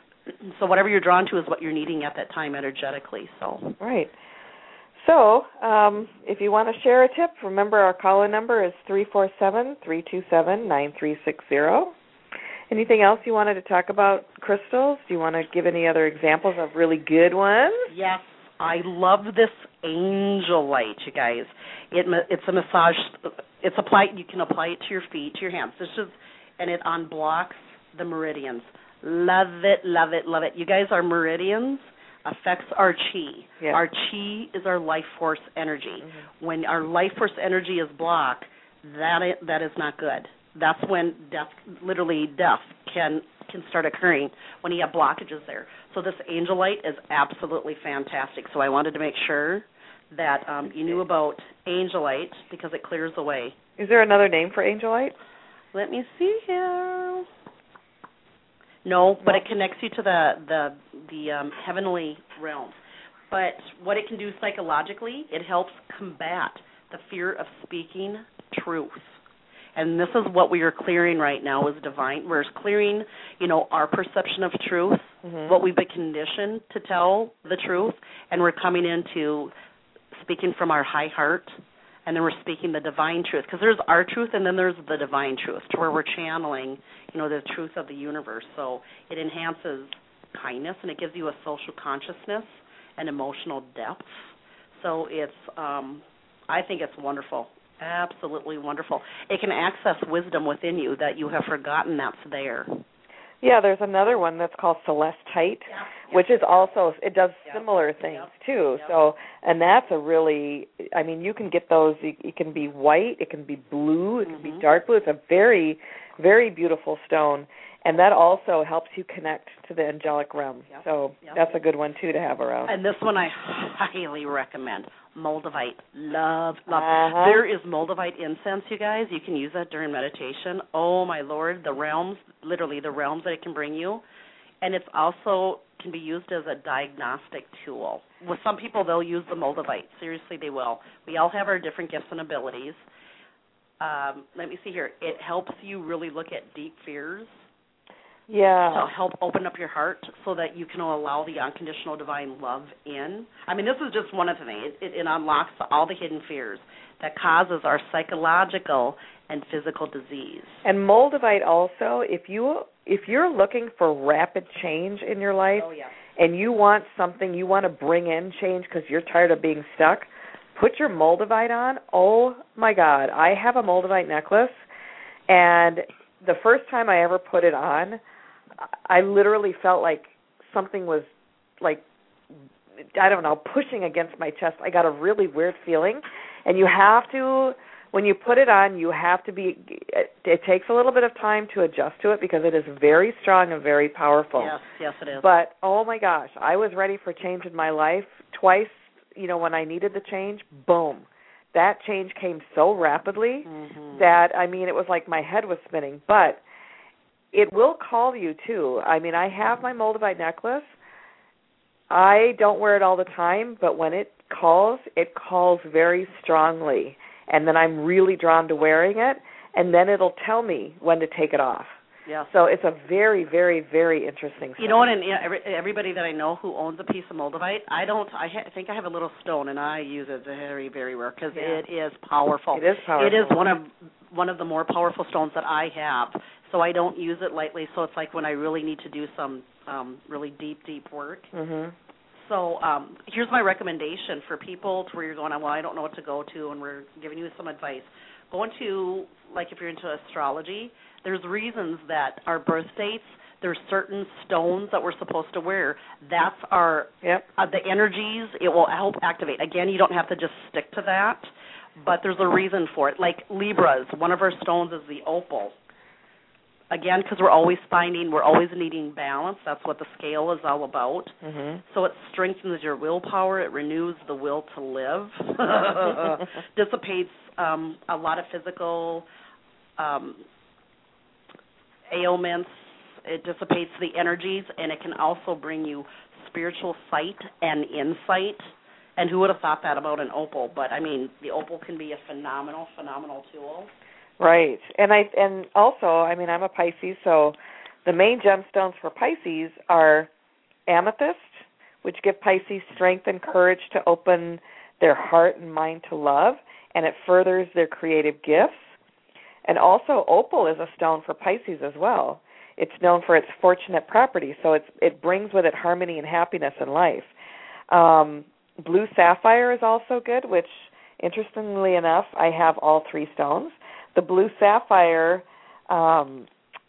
so whatever you're drawn to is what you're needing at that time energetically. So, Right. So, um, if you want to share a tip, remember our call-in number is three four seven, three two seven, nine three six zero. Anything else you wanted to talk about crystals? Do you want to give any other examples of really good ones? yes, I love this angel light, you guys. It it's a massage. It's applied. You can apply it to your feet, to your hands. This is, and it unblocks the meridians. Love it, love it, love it. You guys, our meridians affects our chi. Yes. Our chi is our life force energy. Mm-hmm. When our life force energy is blocked, that is, that is not good. That's when death, literally death, can can start occurring when you have blockages there. So this angel light is absolutely fantastic. So I wanted to make sure that um, you knew about angel light because it clears away. Is there another name for angel light? Let me see here. No, but it connects you to the the the um, heavenly realms. But what it can do psychologically, it helps combat the fear of speaking truth. And this is what we are clearing right now is divine. We're clearing, you know, our perception of truth, Mm-hmm. what we've been conditioned to tell the truth, and we're coming into speaking from our high heart, and then we're speaking the divine truth. Because there's our truth, and then there's the divine truth, to where we're channeling, you know, the truth of the universe. So it enhances kindness, and it gives you a social consciousness and emotional depth. So it's, um, I think it's wonderful. Absolutely wonderful. It can access wisdom within you that you have forgotten that's there. Yeah, there's another one that's called Celestite, Yeah. which is also, it does Yep. similar things Yep. too. Yep. So, and that's a really, I mean, you can get those, it, it can be white, it can be blue, it can Mhm. be dark blue. It's a very, very beautiful stone. And that also helps you connect to the angelic realm. Yep. So Yep. that's a good one too to have around. And this one I highly recommend. Moldavite. Love, love. Uh-huh. There is Moldavite incense, you guys. You can use that during meditation. Oh, my Lord, the realms, literally the realms that it can bring you. and it's also can be used as a diagnostic tool. With some people, they'll use the Moldavite. Seriously, they will. We all have our different gifts and abilities. Um, let me see here. It helps you really look at deep fears. Yeah. To help open up your heart so that you can allow the unconditional divine love in. I mean, this is just one of the things. It, it, it unlocks all the hidden fears that causes our psychological and physical disease. And Moldavite also, if you if you're looking for rapid change in your life, oh, yeah. and you want something, you want to bring in change because you're tired of being stuck, put your Moldavite on. Oh my God, I have a Moldavite necklace, and the first time I ever put it on, I literally felt like something was, like, I don't know, pushing against my chest. I got a really weird feeling. And you have to, when you put it on, you have to be, it takes a little bit of time to adjust to it because it is very strong and very powerful. Yes, yes it is. But, oh my gosh, I was ready for change in my life. Twice, you know, when I needed the change, boom. That change came so rapidly mm-hmm. that, I mean, it was like my head was spinning. But it will call you, too. I mean, I have my Moldavite necklace. I don't wear it all the time, but when it calls, it calls very strongly. And then I'm really drawn to wearing it, and then it'll tell me when to take it off. Yeah. So it's a very, very, very interesting stone. You know what, and every, everybody that I know who owns a piece of Moldavite, I don't, I, ha- I think I have a little stone, and I use it very, very rare because yeah. it is powerful. It is powerful. It is one of one of the more powerful stones that I have, so I don't use it lightly, so it's like when I really need to do some um, really deep, deep work. Mm-hmm. So um, here's my recommendation for people to where you're going, well, I don't know what to go to, and we're giving you some advice. Go into, like if you're into astrology, there's reasons that our birth dates, there's certain stones that we're supposed to wear. That's our, yep. uh, the energies, it will help activate. Again, you don't have to just stick to that, but there's a reason for it. Like Libras, one of our stones is the opal. Again, because we're always finding, we're always needing balance. That's what the scale is all about. Mm-hmm. So it strengthens your willpower. It renews the will to live. Dissipates um, a lot of physical um, ailments. It dissipates the energies, and it can also bring you spiritual sight and insight. And who would have thought that about an opal? But, I mean, the opal can be a phenomenal, phenomenal tool. Right. And I and also, I mean, I'm a Pisces, so the main gemstones for Pisces are amethyst, which give Pisces strength and courage to open their heart and mind to love, and it furthers their creative gifts. And also, opal is a stone for Pisces as well. It's known for its fortunate properties, so it's, it brings with it harmony and happiness in life. Um, blue sapphire is also good, which, interestingly enough, I have all three stones. The blue sapphire um,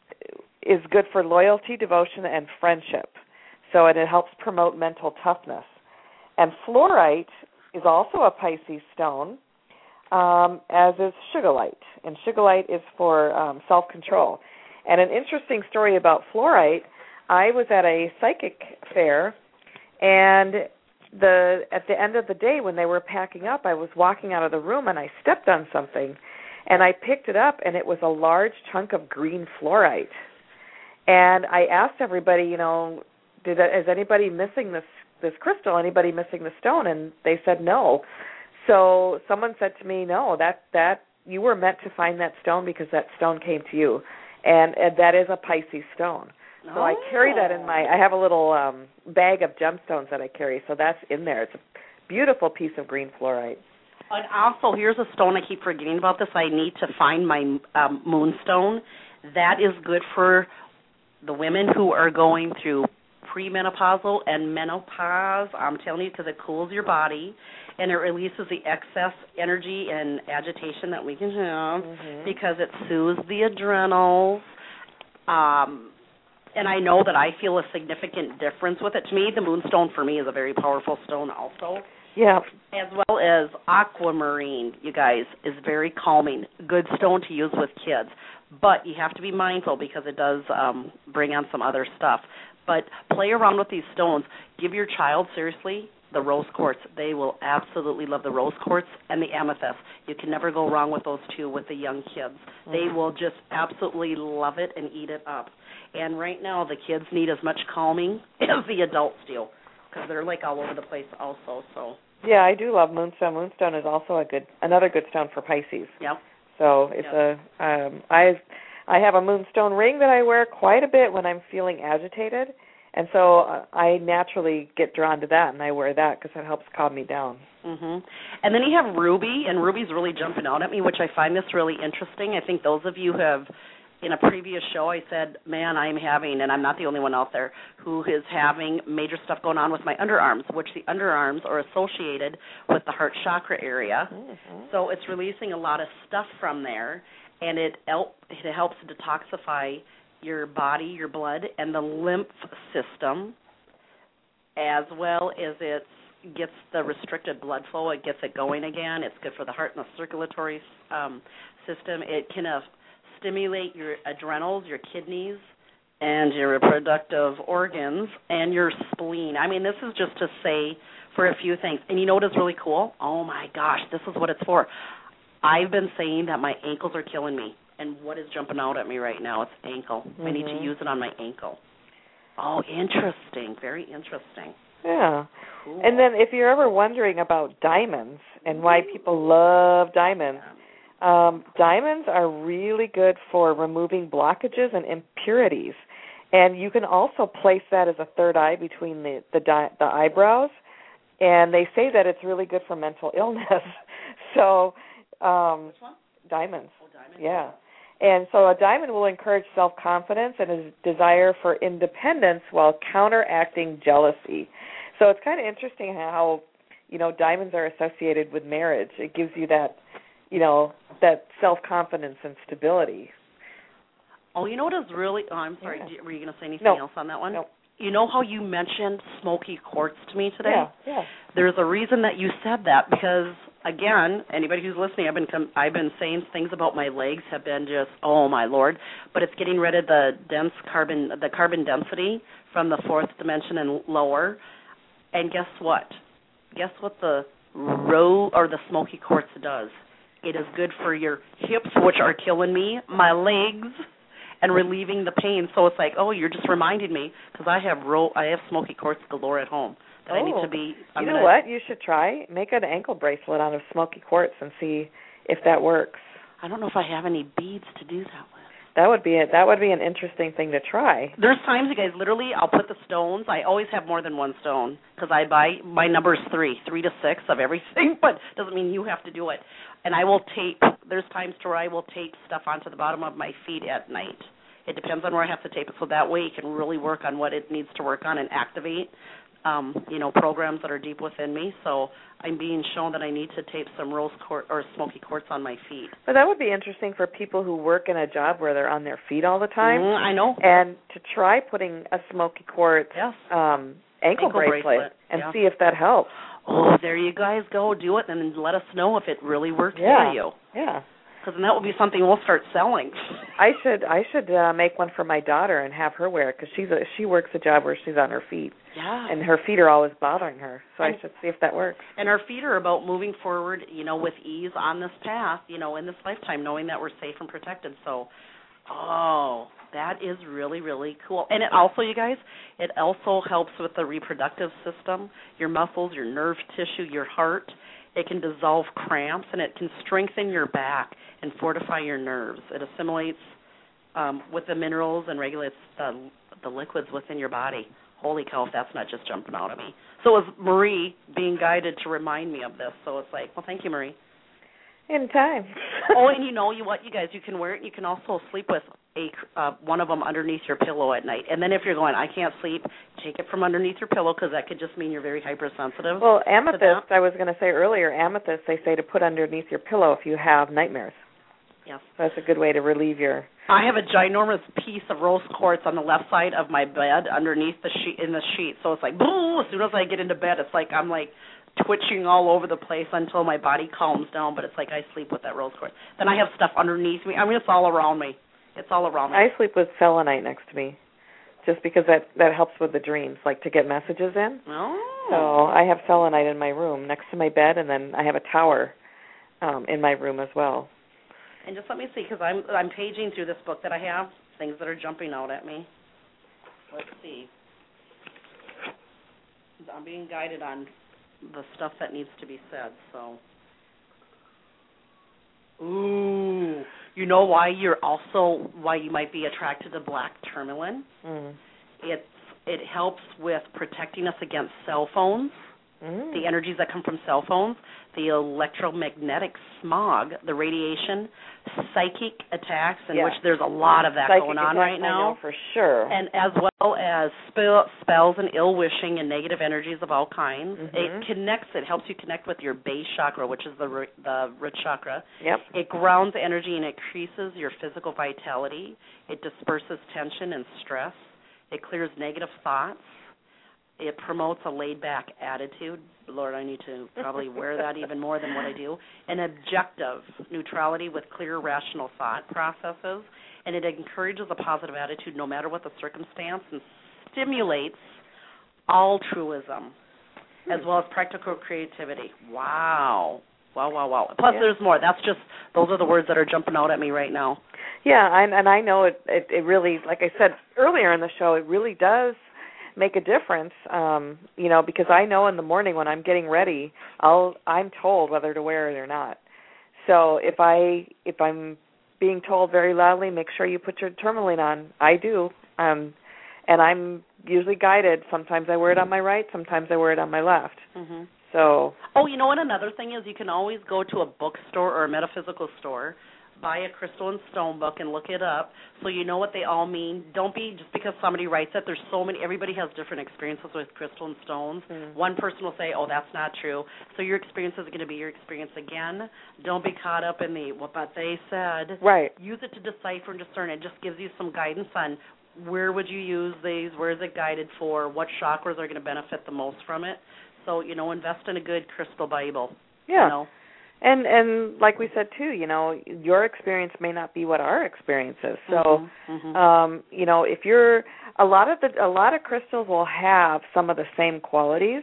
is good for loyalty, devotion, and friendship. So it, it helps promote mental toughness. And fluorite is also a Pisces stone, um, as is sugilite. And sugilite is for um, self-control. And an interesting story about fluorite, I was at a psychic fair, and the at the end of the day when they were packing up, I was walking out of the room, and I stepped on something. And I picked it up, and it was a large chunk of green fluorite. And I asked everybody, you know, did is anybody missing this this crystal? Anybody missing the stone? And they said no. So someone said to me, no, that that you were meant to find that stone because that stone came to you, and, and that is a Pisces stone. So oh. I carry that in my. I have a little um, bag of gemstones that I carry, so that's in there. It's a beautiful piece of green fluorite. And also, here's a stone, I keep forgetting about this. I need to find my um, moonstone. That is good for the women who are going through premenopausal and menopause. I'm telling you, because it cools your body, and it releases the excess energy and agitation that we can have, mm-hmm. because it soothes the adrenals. Um, and I know that I feel a significant difference with it. To me, the moonstone for me is a very powerful stone also. Yeah. As well as aquamarine, you guys, is very calming. Good stone to use with kids. But you have to be mindful because it does um, bring on some other stuff. But play around with these stones. Give your child, seriously, the rose quartz. They will absolutely love the rose quartz and the amethyst. You can never go wrong with those two with the young kids. Mm-hmm. They will just absolutely love it and eat it up. And right now the kids need as much calming as the adults do because they're like all over the place also. So yeah, I do love moonstone. Moonstone is also a good another good stone for Pisces. Yep. So it's yep. a um, I I have a moonstone ring that I wear quite a bit when I'm feeling agitated. And so uh, I naturally get drawn to that, and I wear that because it helps calm me down. Mhm. And then you have ruby, and ruby's really jumping out at me, which I find this really interesting. I think those of you who have, in a previous show, I said, man, I'm having, and I'm not the only one out there, who is having major stuff going on with my underarms, which the underarms are associated with the heart chakra area. Mm-hmm. So it's releasing a lot of stuff from there, and it, help, it helps detoxify your body, your blood, and the lymph system, as well as it gets the restricted blood flow. It gets it going again. It's good for the heart and the circulatory um, system. It can uh, stimulate your adrenals, your kidneys, and your reproductive organs, and your spleen. I mean, this is just to say for a few things. And you know what is really cool? Oh, my gosh, this is what it's for. I've been saying that my ankles are killing me. And what is jumping out at me right now? It's ankle. Mm-hmm. I need to use it on my ankle. Oh, interesting. Very interesting. Yeah. Cool. And then if you're ever wondering about diamonds and why people love diamonds, um, diamonds are really good for removing blockages and impurities. And you can also place that as a third eye between the, the, di- the eyebrows. And they say that it's really good for mental illness. so, um, Which one? Diamonds. Oh, diamonds. Yeah. And so a diamond will encourage self-confidence and a desire for independence while counteracting jealousy. So it's kind of interesting how, you know, diamonds are associated with marriage. It gives you that, you know, that self-confidence and stability. Oh, you know what is really, oh, I'm sorry, yeah. were you going to say anything no. else on that one? No. You know how you mentioned smoky quartz to me today? Yeah, yeah. There's a reason that you said that because, again, anybody who's listening, I've been com- I've been saying things about my legs have been just, oh, my Lord. But it's getting rid of the dense carbon, the carbon density from the fourth dimension and lower. And guess what? Guess what the row or the smoky quartz does? It is good for your hips, which are killing me, my legs, and relieving the pain. So it's like, oh, you're just reminding me because I have ro- I have smoky quartz galore at home that oh, I need to be. I'm you know gonna, what? You should try make an ankle bracelet out of smoky quartz and see if that works. I don't know if I have any beads to do that with. That would be a, that would be an interesting thing to try. There's times, you guys, literally, I'll put the stones. I always have more than one stone because I buy my number is three, three to six of everything, but doesn't mean you have to do it. And I will tape. There's times to where I will tape stuff onto the bottom of my feet at night. It depends on where I have to tape it, so that way it can really work on what it needs to work on and activate, um, you know, programs that are deep within me. So I'm being shown that I need to tape some rose quartz or smoky quartz on my feet. But that would be interesting for people who work in a job where they're on their feet all the time. Mm, I know. And to try putting a smoky quartz yes. um, ankle, ankle bracelet, bracelet and yeah. see if that helps. Oh, there you guys go. Do it and then let us know if it really worked yeah. for you. Yeah. Because then that will be something we'll start selling. I should I should uh, make one for my daughter and have her wear it because she's a, she works a job where she's on her feet. Yeah. And her feet are always bothering her, so and, I should see if that works. And our feet are about moving forward, you know, with ease on this path, you know, in this lifetime, knowing that we're safe and protected. So, oh, that is really, really cool. And it also, you guys, it also helps with the reproductive system, your muscles, your nerve tissue, your heart. It can dissolve cramps, and it can strengthen your back and fortify your nerves. It assimilates um, with the minerals and regulates the, the liquids within your body. Holy cow, if that's not just jumping out at me. So is Marie being guided to remind me of this. So it's like, well, thank you, Marie. Anytime. Oh, and you know you what, you guys, you can wear it. You can also sleep with a uh, one of them underneath your pillow at night. And then if you're going, I can't sleep, take it from underneath your pillow because that could just mean you're very hypersensitive. Well, amethyst, I was going to say earlier, amethyst they say to put underneath your pillow if you have nightmares. Yes. That's a good way to relieve your... I have a ginormous piece of rose quartz on the left side of my bed underneath the sheet in the sheet. So it's like, boo, as soon as I get into bed, it's like I'm like twitching all over the place until my body calms down, but it's like I sleep with that rose quartz. Then I have stuff underneath me. I mean, it's all around me. It's all around me. I sleep with selenite next to me. just because that, that helps with the dreams, like to get messages in. Oh. So I have selenite in my room next to my bed, and then I have a tower um, in my room as well. And just let me see, because I'm I'm paging through this book that I have, things that are jumping out at me. Let's see. I'm being guided on the stuff that needs to be said, so. Ooh. You know why you're also, why you might be attracted to black tourmaline? Mm. It's, it helps with protecting us against cell phones, mm. the energies that come from cell phones, the electromagnetic smog, the radiation, psychic attacks, in yeah. which there's a lot of that psychic going on attacks, right now. I know for sure. And as well as spell, spells and ill-wishing and negative energies of all kinds. Mm-hmm. It connects, it helps you connect with your base chakra, which is the the root chakra. Yep. It grounds energy and increases your physical vitality. It disperses tension and stress. It clears negative thoughts. It promotes a laid-back attitude. Lord, I need to probably wear that even more than what I do. An objective neutrality with clear, rational thought processes. And it encourages a positive attitude no matter what the circumstance and stimulates altruism as well as practical creativity. Wow. Wow, wow, wow. Plus, yeah. there's more. That's just, those are the words that are jumping out at me right now. Yeah, and, and I know it, it, it really, like I said earlier in the show, it really does make a difference, um, you know, because I know in the morning when I'm getting ready, I'll I'm told whether to wear it or not. So if I if I'm being told very loudly, make sure you put your tourmaline on, I do, um, and I'm usually guided. Sometimes I wear it on my right, sometimes I wear it on my left. Mm-hmm. So. Oh, you know what? Another thing is you can always go to a bookstore or a metaphysical store, buy a crystal and stone book and look it up so you know what they all mean. Don't be, just because somebody writes it, there's so many, everybody has different experiences with crystal and stones. Mm. One person will say, oh, that's not true. So your experience is going to be your experience again. Don't be caught up in the, well, but they said. Right. Use it to decipher and discern. It just gives you some guidance on where would you use these, where is it guided for, what chakras are going to benefit the most from it. So, you know, invest in a good crystal Bible. Yeah. You know? And and like we said too, you know, your experience may not be what our experience is. So, mm-hmm, mm-hmm. um, you know, if you're a lot of the a lot of crystals will have some of the same qualities.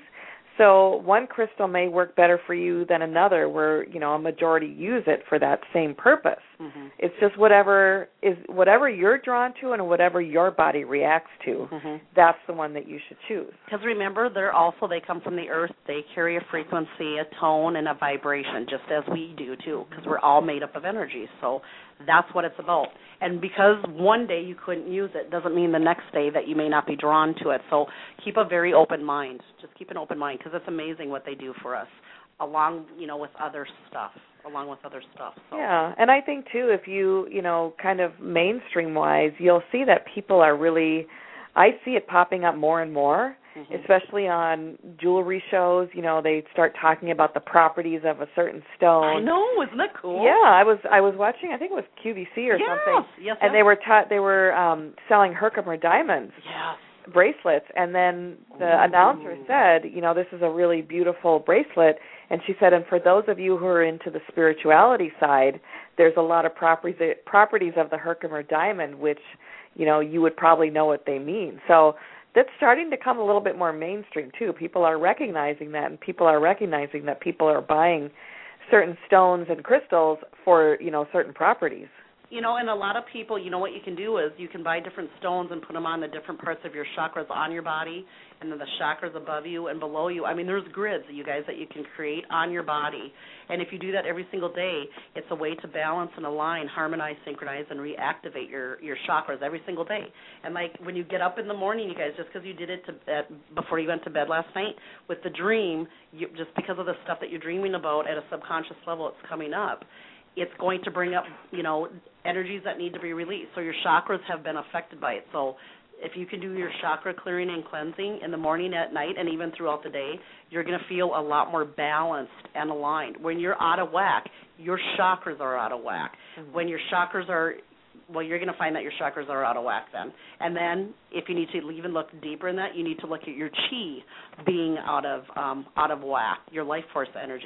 So one crystal may work better for you than another, where you know a majority use it for that same purpose. Mm-hmm. It's just whatever is whatever you're drawn to and whatever your body reacts to. Mm-hmm. That's the one that you should choose. Because remember, they're also they come from the earth. They carry a frequency, a tone, and a vibration, just as we do too. Because we're all made up of energy. So that's what it's about. And because one day you couldn't use it doesn't mean the next day that you may not be drawn to it. So keep a very open mind. Just keep an open mind because it's amazing what they do for us, along, you know, with other stuff, along with other stuff. So. Yeah, and I think, too, if you, you know, kind of mainstream-wise, you'll see that people are really, I see it popping up more and more, mm-hmm. especially on jewelry shows. You know, they start talking about the properties of a certain stone. I know, isn't that cool? Yeah, I was I was watching, I think it was Q V C or yes, something, yes, and yes. they were ta- they were um, selling Herkimer diamonds. Yes. Bracelets, and then the Ooh. announcer said, you know, this is a really beautiful bracelet, and she said, and for those of you who are into the spirituality side, there's a lot of properties properties of the Herkimer diamond, which, you know, you would probably know what they mean. So that's starting to come a little bit more mainstream, too. People are recognizing that, and people are recognizing that people are buying certain stones and crystals for, you know, certain properties. You know, and a lot of people, you know, what you can do is you can buy different stones and put them on the different parts of your chakras on your body, and then the chakras above you and below you. I mean, there's grids, you guys, that you can create on your body. And if you do that every single day, it's a way to balance and align, harmonize, synchronize, and reactivate your, your chakras every single day. And, like, when you get up in the morning, you guys, just because you did it to, at, before you went to bed last night, with the dream, you, just because of the stuff that you're dreaming about at a subconscious level, it's coming up. It's going to bring up, you know, energies that need to be released. So your chakras have been affected by it. So if you can do your chakra clearing and cleansing in the morning, at night, and even throughout the day, you're going to feel a lot more balanced and aligned. When you're out of whack, your chakras are out of whack. Mm-hmm. When your chakras are, well, you're going to find that your chakras are out of whack then. And then if you need to even look deeper in that, you need to look at your chi being out of um, out of whack, your life force energy.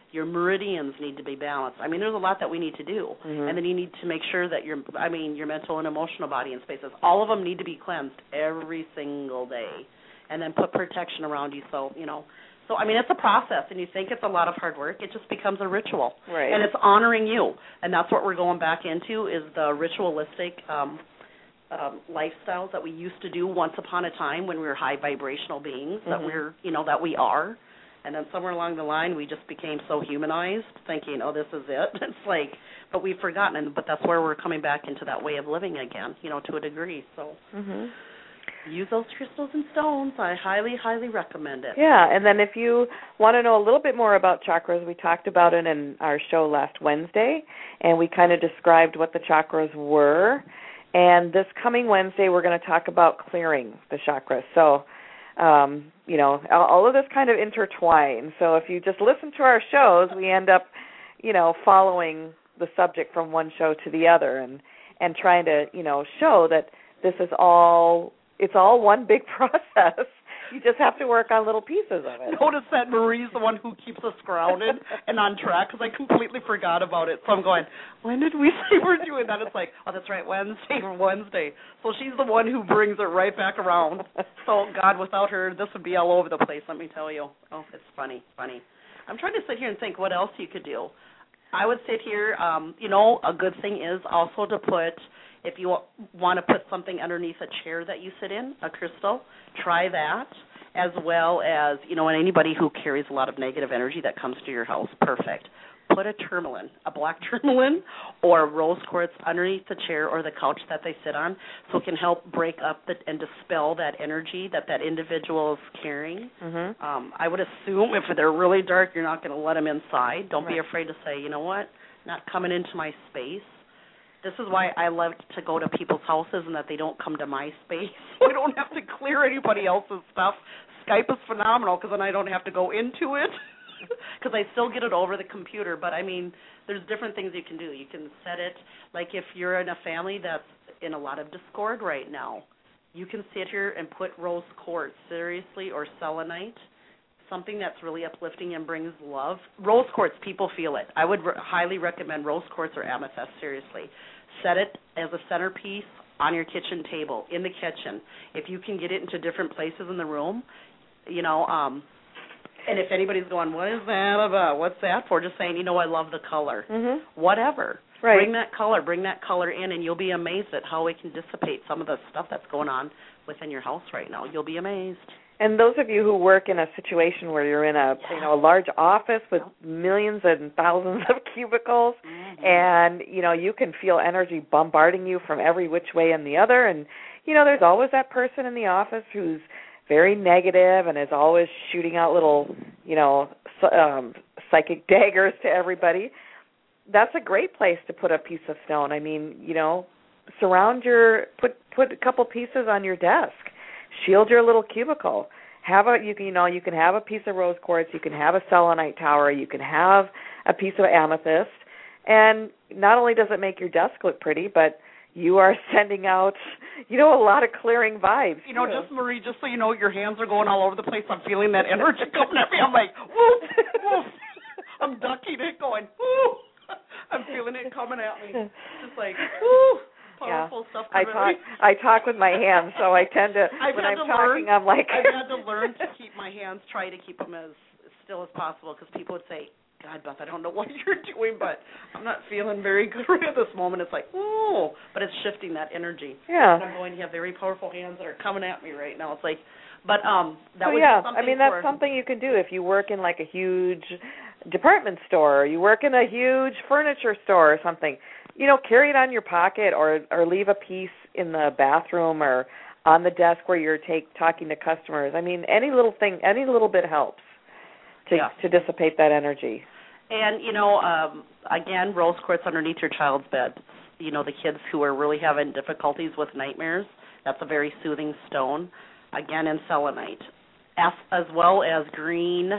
Your meridians need to be balanced. I mean, there's a lot that we need to do. Mm-hmm. And then you need to make sure that your, I mean, your mental and emotional body and spaces, all of them need to be cleansed every single day. And then put protection around you. So, you know, so, I mean, it's a process, and you think it's a lot of hard work. It just becomes a ritual. Right. And it's honoring you. And that's what we're going back into is the ritualistic um, um, lifestyles that we used to do once upon a time when we were high vibrational beings, mm-hmm. that we're, you know, that we are. And then somewhere along the line, we just became so humanized, thinking, oh, this is it. It's like, but we've forgotten. But that's where we're coming back into that way of living again, you know, to a degree. So mm-hmm. use those crystals and stones. I highly, highly recommend it. Yeah, and then if you want to know a little bit more about chakras, we talked about it in our show last Wednesday, and we kind of described what the chakras were. And this coming Wednesday, we're going to talk about clearing the chakras. So, um, you know, all of this kind of intertwines. So if you just listen to our shows, we end up, you know, following the subject from one show to the other and, and trying to, you know, show that this is all, it's all one big process. You just have to work on little pieces of it. Notice that Marie's the one who keeps us grounded and on track because I completely forgot about it. So I'm going, when did we say we're doing that? It's like, oh, that's right, Wednesday or Wednesday. So she's the one who brings it right back around. So, God, without her, this would be all over the place, let me tell you. Oh, it's funny, funny. I'm trying to sit here and think what else you could do. I would sit here, um, you know, a good thing is also to put, if you want to put something underneath a chair that you sit in, a crystal, try that, as well as, you know, and anybody who carries a lot of negative energy that comes to your house, perfect. Put a tourmaline, a black tourmaline or rose quartz underneath the chair or the couch that they sit on so it can help break up the, and dispel that energy that that individual is carrying. Mm-hmm. Um, I would assume if they're really dark, you're not going to let them inside. Don't right. be afraid to say, you know what, not coming into my space. This is why I love to go to people's houses and that they don't come to my space. We don't have to clear anybody else's stuff. Skype is phenomenal because then I don't have to go into it because I still get it over the computer. But, I mean, there's different things you can do. You can set it, like if you're in a family that's in a lot of discord right now, you can sit here and put rose quartz, seriously, or selenite, something that's really uplifting and brings love. Rose quartz, people feel it. I would re- highly recommend rose quartz or amethyst, seriously. Set it as a centerpiece on your kitchen table, in the kitchen. If you can get it into different places in the room, you know, um, and if anybody's going, what is that about? What's that for? Just saying, you know, I love the color. Mm-hmm. Whatever. Right. Bring that color, bring that color in, and you'll be amazed at how it can dissipate some of the stuff that's going on within your house right now. You'll be amazed. And those of you who work in a situation where you're in a yeah. you know a large office with millions and thousands of cubicles, mm-hmm. and you know you can feel energy bombarding you from every which way and the other, and you know there's always that person in the office who's very negative and is always shooting out little you know um, psychic daggers to everybody. That's a great place to put a piece of stone. I mean, you know, surround your put put a couple pieces on your desk. Shield your little cubicle. Have a you can you know you can have a piece of rose quartz. You can have a selenite tower. You can have a piece of amethyst. And not only does it make your desk look pretty, but you are sending out you know a lot of clearing vibes. You know, too. just Marie, just so you know, your hands are going all over the place. I'm feeling that energy coming at me. I'm like, woo, woo. I'm ducking it, going, woo. I'm feeling it coming at me. Just like, woo. Powerful yeah. stuff. I talk. I talk with my hands, so I tend to. I've when had I'm to talking, learn, I'm like. I've had to learn to keep my hands. Try to keep them as still as possible, because people would say, "God, Beth, I don't know what you're doing, but I'm not feeling very good at this moment." It's like, oh, but it's shifting that energy. Yeah. And I'm going, you have very powerful hands that are coming at me right now. It's like, but um, that so was yeah. something I mean, that's for, something you can do if you work in like a huge department store, or you work in a huge furniture store or something. You know, carry it on your pocket, or or leave a piece in the bathroom or on the desk where you're take talking to customers. I mean, any little thing, any little bit helps to yeah. to dissipate that energy. And you know, um, again, rose quartz underneath your child's bed. You know, the kids who are really having difficulties with nightmares. That's a very soothing stone. Again, in selenite, as, as well as green.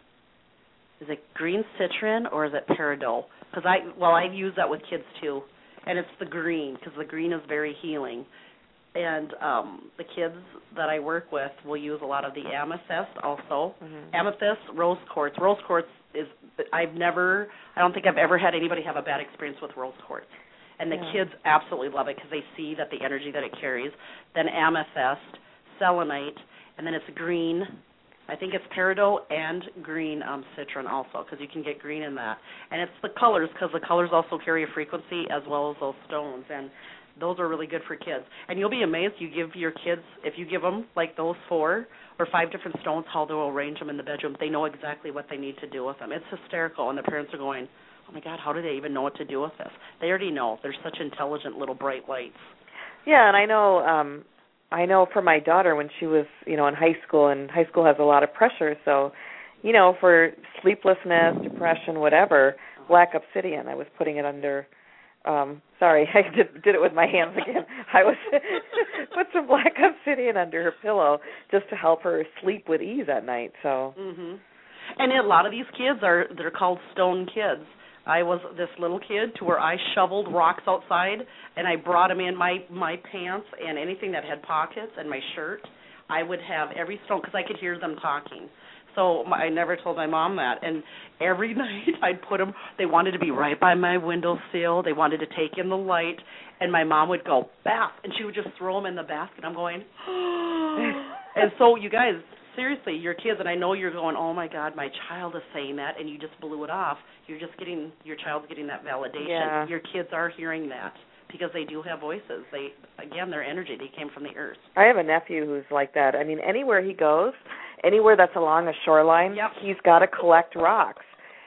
Is it green citron or is it peridot? Because I, well, I use that with kids too, and it's the green, because the green is very healing. And um, the kids that I work with will use a lot of the amethyst also. Mm-hmm. Amethyst, rose quartz. Rose quartz is I've never, I don't think I've ever had anybody have a bad experience with rose quartz. And the yeah. kids absolutely love it because they see that the energy that it carries. Then amethyst, selenite, and then it's green. I think it's peridot and green um, citron also, because you can get green in that. And it's the colors, because the colors also carry a frequency as well as those stones. And those are really good for kids. And you'll be amazed, you give your kids, if you give them like those four or five different stones, how they'll arrange them in the bedroom. They know exactly what they need to do with them. It's hysterical, and the parents are going, oh, my God, how do they even know what to do with this? They already know. They're such intelligent little bright lights. Yeah, and I know um, I know for my daughter when she was, you know, in high school, and high school has a lot of pressure, so, you know, for sleeplessness, depression, whatever, black obsidian, I was putting it under, um, sorry, I did, did it with my hands again. I was put some black obsidian under her pillow just to help her sleep with ease at night, so. Mm-hmm. And a lot of these kids are, they're called stone kids. I was this little kid to where I shoveled rocks outside, and I brought them in my, my pants and anything that had pockets and my shirt. I would have every stone, because I could hear them talking. So my, I never told my mom that. And every night I'd put them, they wanted to be right by my windowsill. They wanted to take in the light. And my mom would go, bath, and she would just throw them in the basket. I'm going, and so you guys, seriously, your kids, and I know you're going, oh, my God, my child is saying that, and you just blew it off. You're just getting, your child's getting that validation. Yeah. Your kids are hearing that because they do have voices. They, again, their energy, they came from the earth. I have a nephew who's like that. I mean, anywhere he goes, anywhere that's along a shoreline, yep. he's got to collect rocks.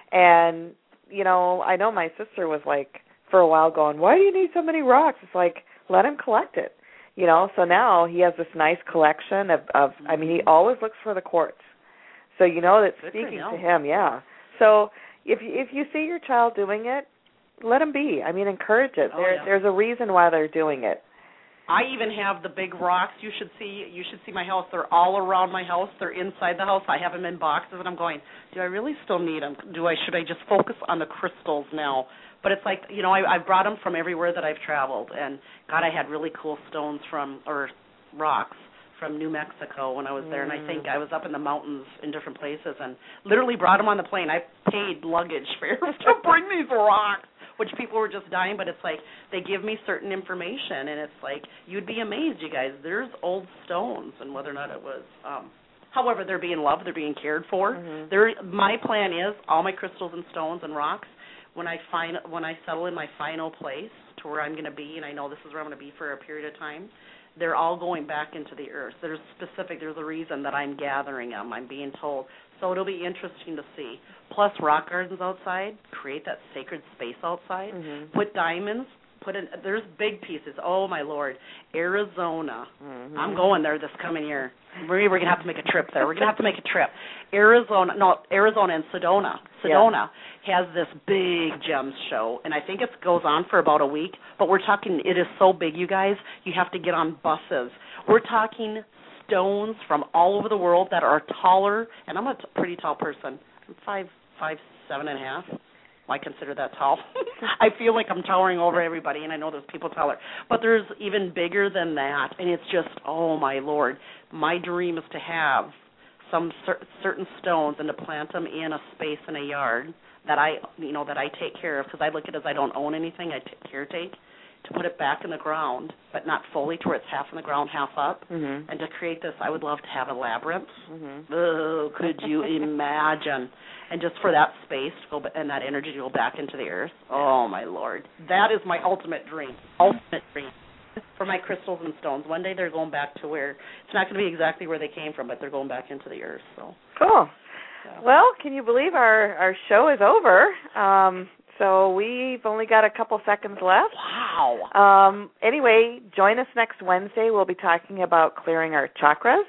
And, you know, I know my sister was like, for a while going, why do you need so many rocks? It's like, let him collect it. You know, so now he has this nice collection of, of I mean, he always looks for the quartz. So you know that's Good speaking to to him, yeah. So if you, if you see your child doing it, let him be. I mean, encourage it. Oh, there, yeah. There's a reason why they're doing it. I even have the big rocks. You should see. You should see my house. They're all around my house. They're inside the house. I have them in boxes, and I'm going, do I really still need them? Do I? Should I just focus on the crystals now? But it's like, you know, I, I brought them from everywhere that I've traveled, and God, I had really cool stones from or rocks from New Mexico when I was there, and I think I was up in the mountains in different places, and literally brought them on the plane. I paid luggage fares to bring these rocks, which people were just dying, but it's like they give me certain information, and it's like you'd be amazed, you guys. There's old stones, and whether or not it was, um, however, they're being loved, they're being cared for. Mm-hmm. They're, my plan is all my crystals and stones and rocks, when I find when I settle in my final place to where I'm going to be, and I know this is where I'm going to be for a period of time, they're all going back into the earth. There's specific, there's a reason that I'm gathering them, I'm being told. So it'll be interesting to see. Plus rock gardens outside, create that sacred space outside, mm-hmm. put diamonds, put in, there's big pieces. Oh, my Lord. Arizona. Mm-hmm. I'm going there this coming year. We're, we're going to have to make a trip there. We're going to have to make a trip. Arizona, no, Arizona and Sedona. Sedona yeah. has this big gems show, and I think it goes on for about a week, but we're talking, it is so big, you guys, you have to get on buses. We're talking stones from all over the world that are taller, and I'm a t- pretty tall person. I'm five, five, seven and a half. I consider that tall. I feel like I'm towering over everybody, and I know there's people taller. But there's even bigger than that, and it's just, oh, my Lord. My dream is to have some cer- certain stones and to plant them in a space in a yard that I, you know, that I take care of, because I look at it as I don't own anything. I t- caretake to put it back in the ground, but not fully to where it's half in the ground, half up. Mm-hmm. And to create this, I would love to have a labyrinth. Mm-hmm. Oh, could you imagine? And just for that space to go, and that energy to go back into the earth. Oh, my Lord. That is my ultimate dream. Ultimate dream. For my crystals and stones. One day they're going back to where, it's not going to be exactly where they came from, but they're going back into the earth. So Cool. Yeah. Well, can you believe our, our show is over? Um, so we've only got a couple seconds left. Wow. Um, anyway, join us next Wednesday. We'll be talking about clearing our chakras.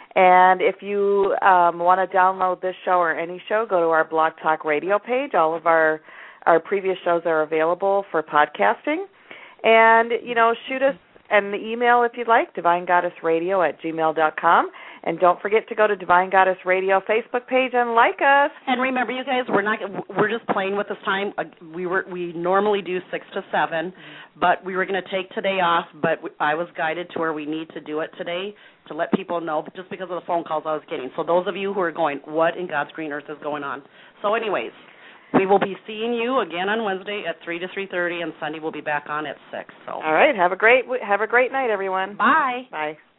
And if you um, want to download this show or any show, go to our Blog Talk Radio page. All of our, our previous shows are available for podcasting. And, you know, shoot us an email if you'd like, divine goddess radio at gmail dot com. And don't forget to go to Divine Goddess Radio Facebook page and like us. And remember, you guys, we're not we're just playing with this time. We were we normally do six to seven, but we were going to take today off. But I was guided to where we need to do it today to let people know, just because of the phone calls I was getting. So those of you who are going, what in God's green earth is going on? So, anyways, we will be seeing you again on Wednesday at three to three thirty, and Sunday we'll be back on at six. So, all right, have a great have a great night, everyone. Bye. Bye.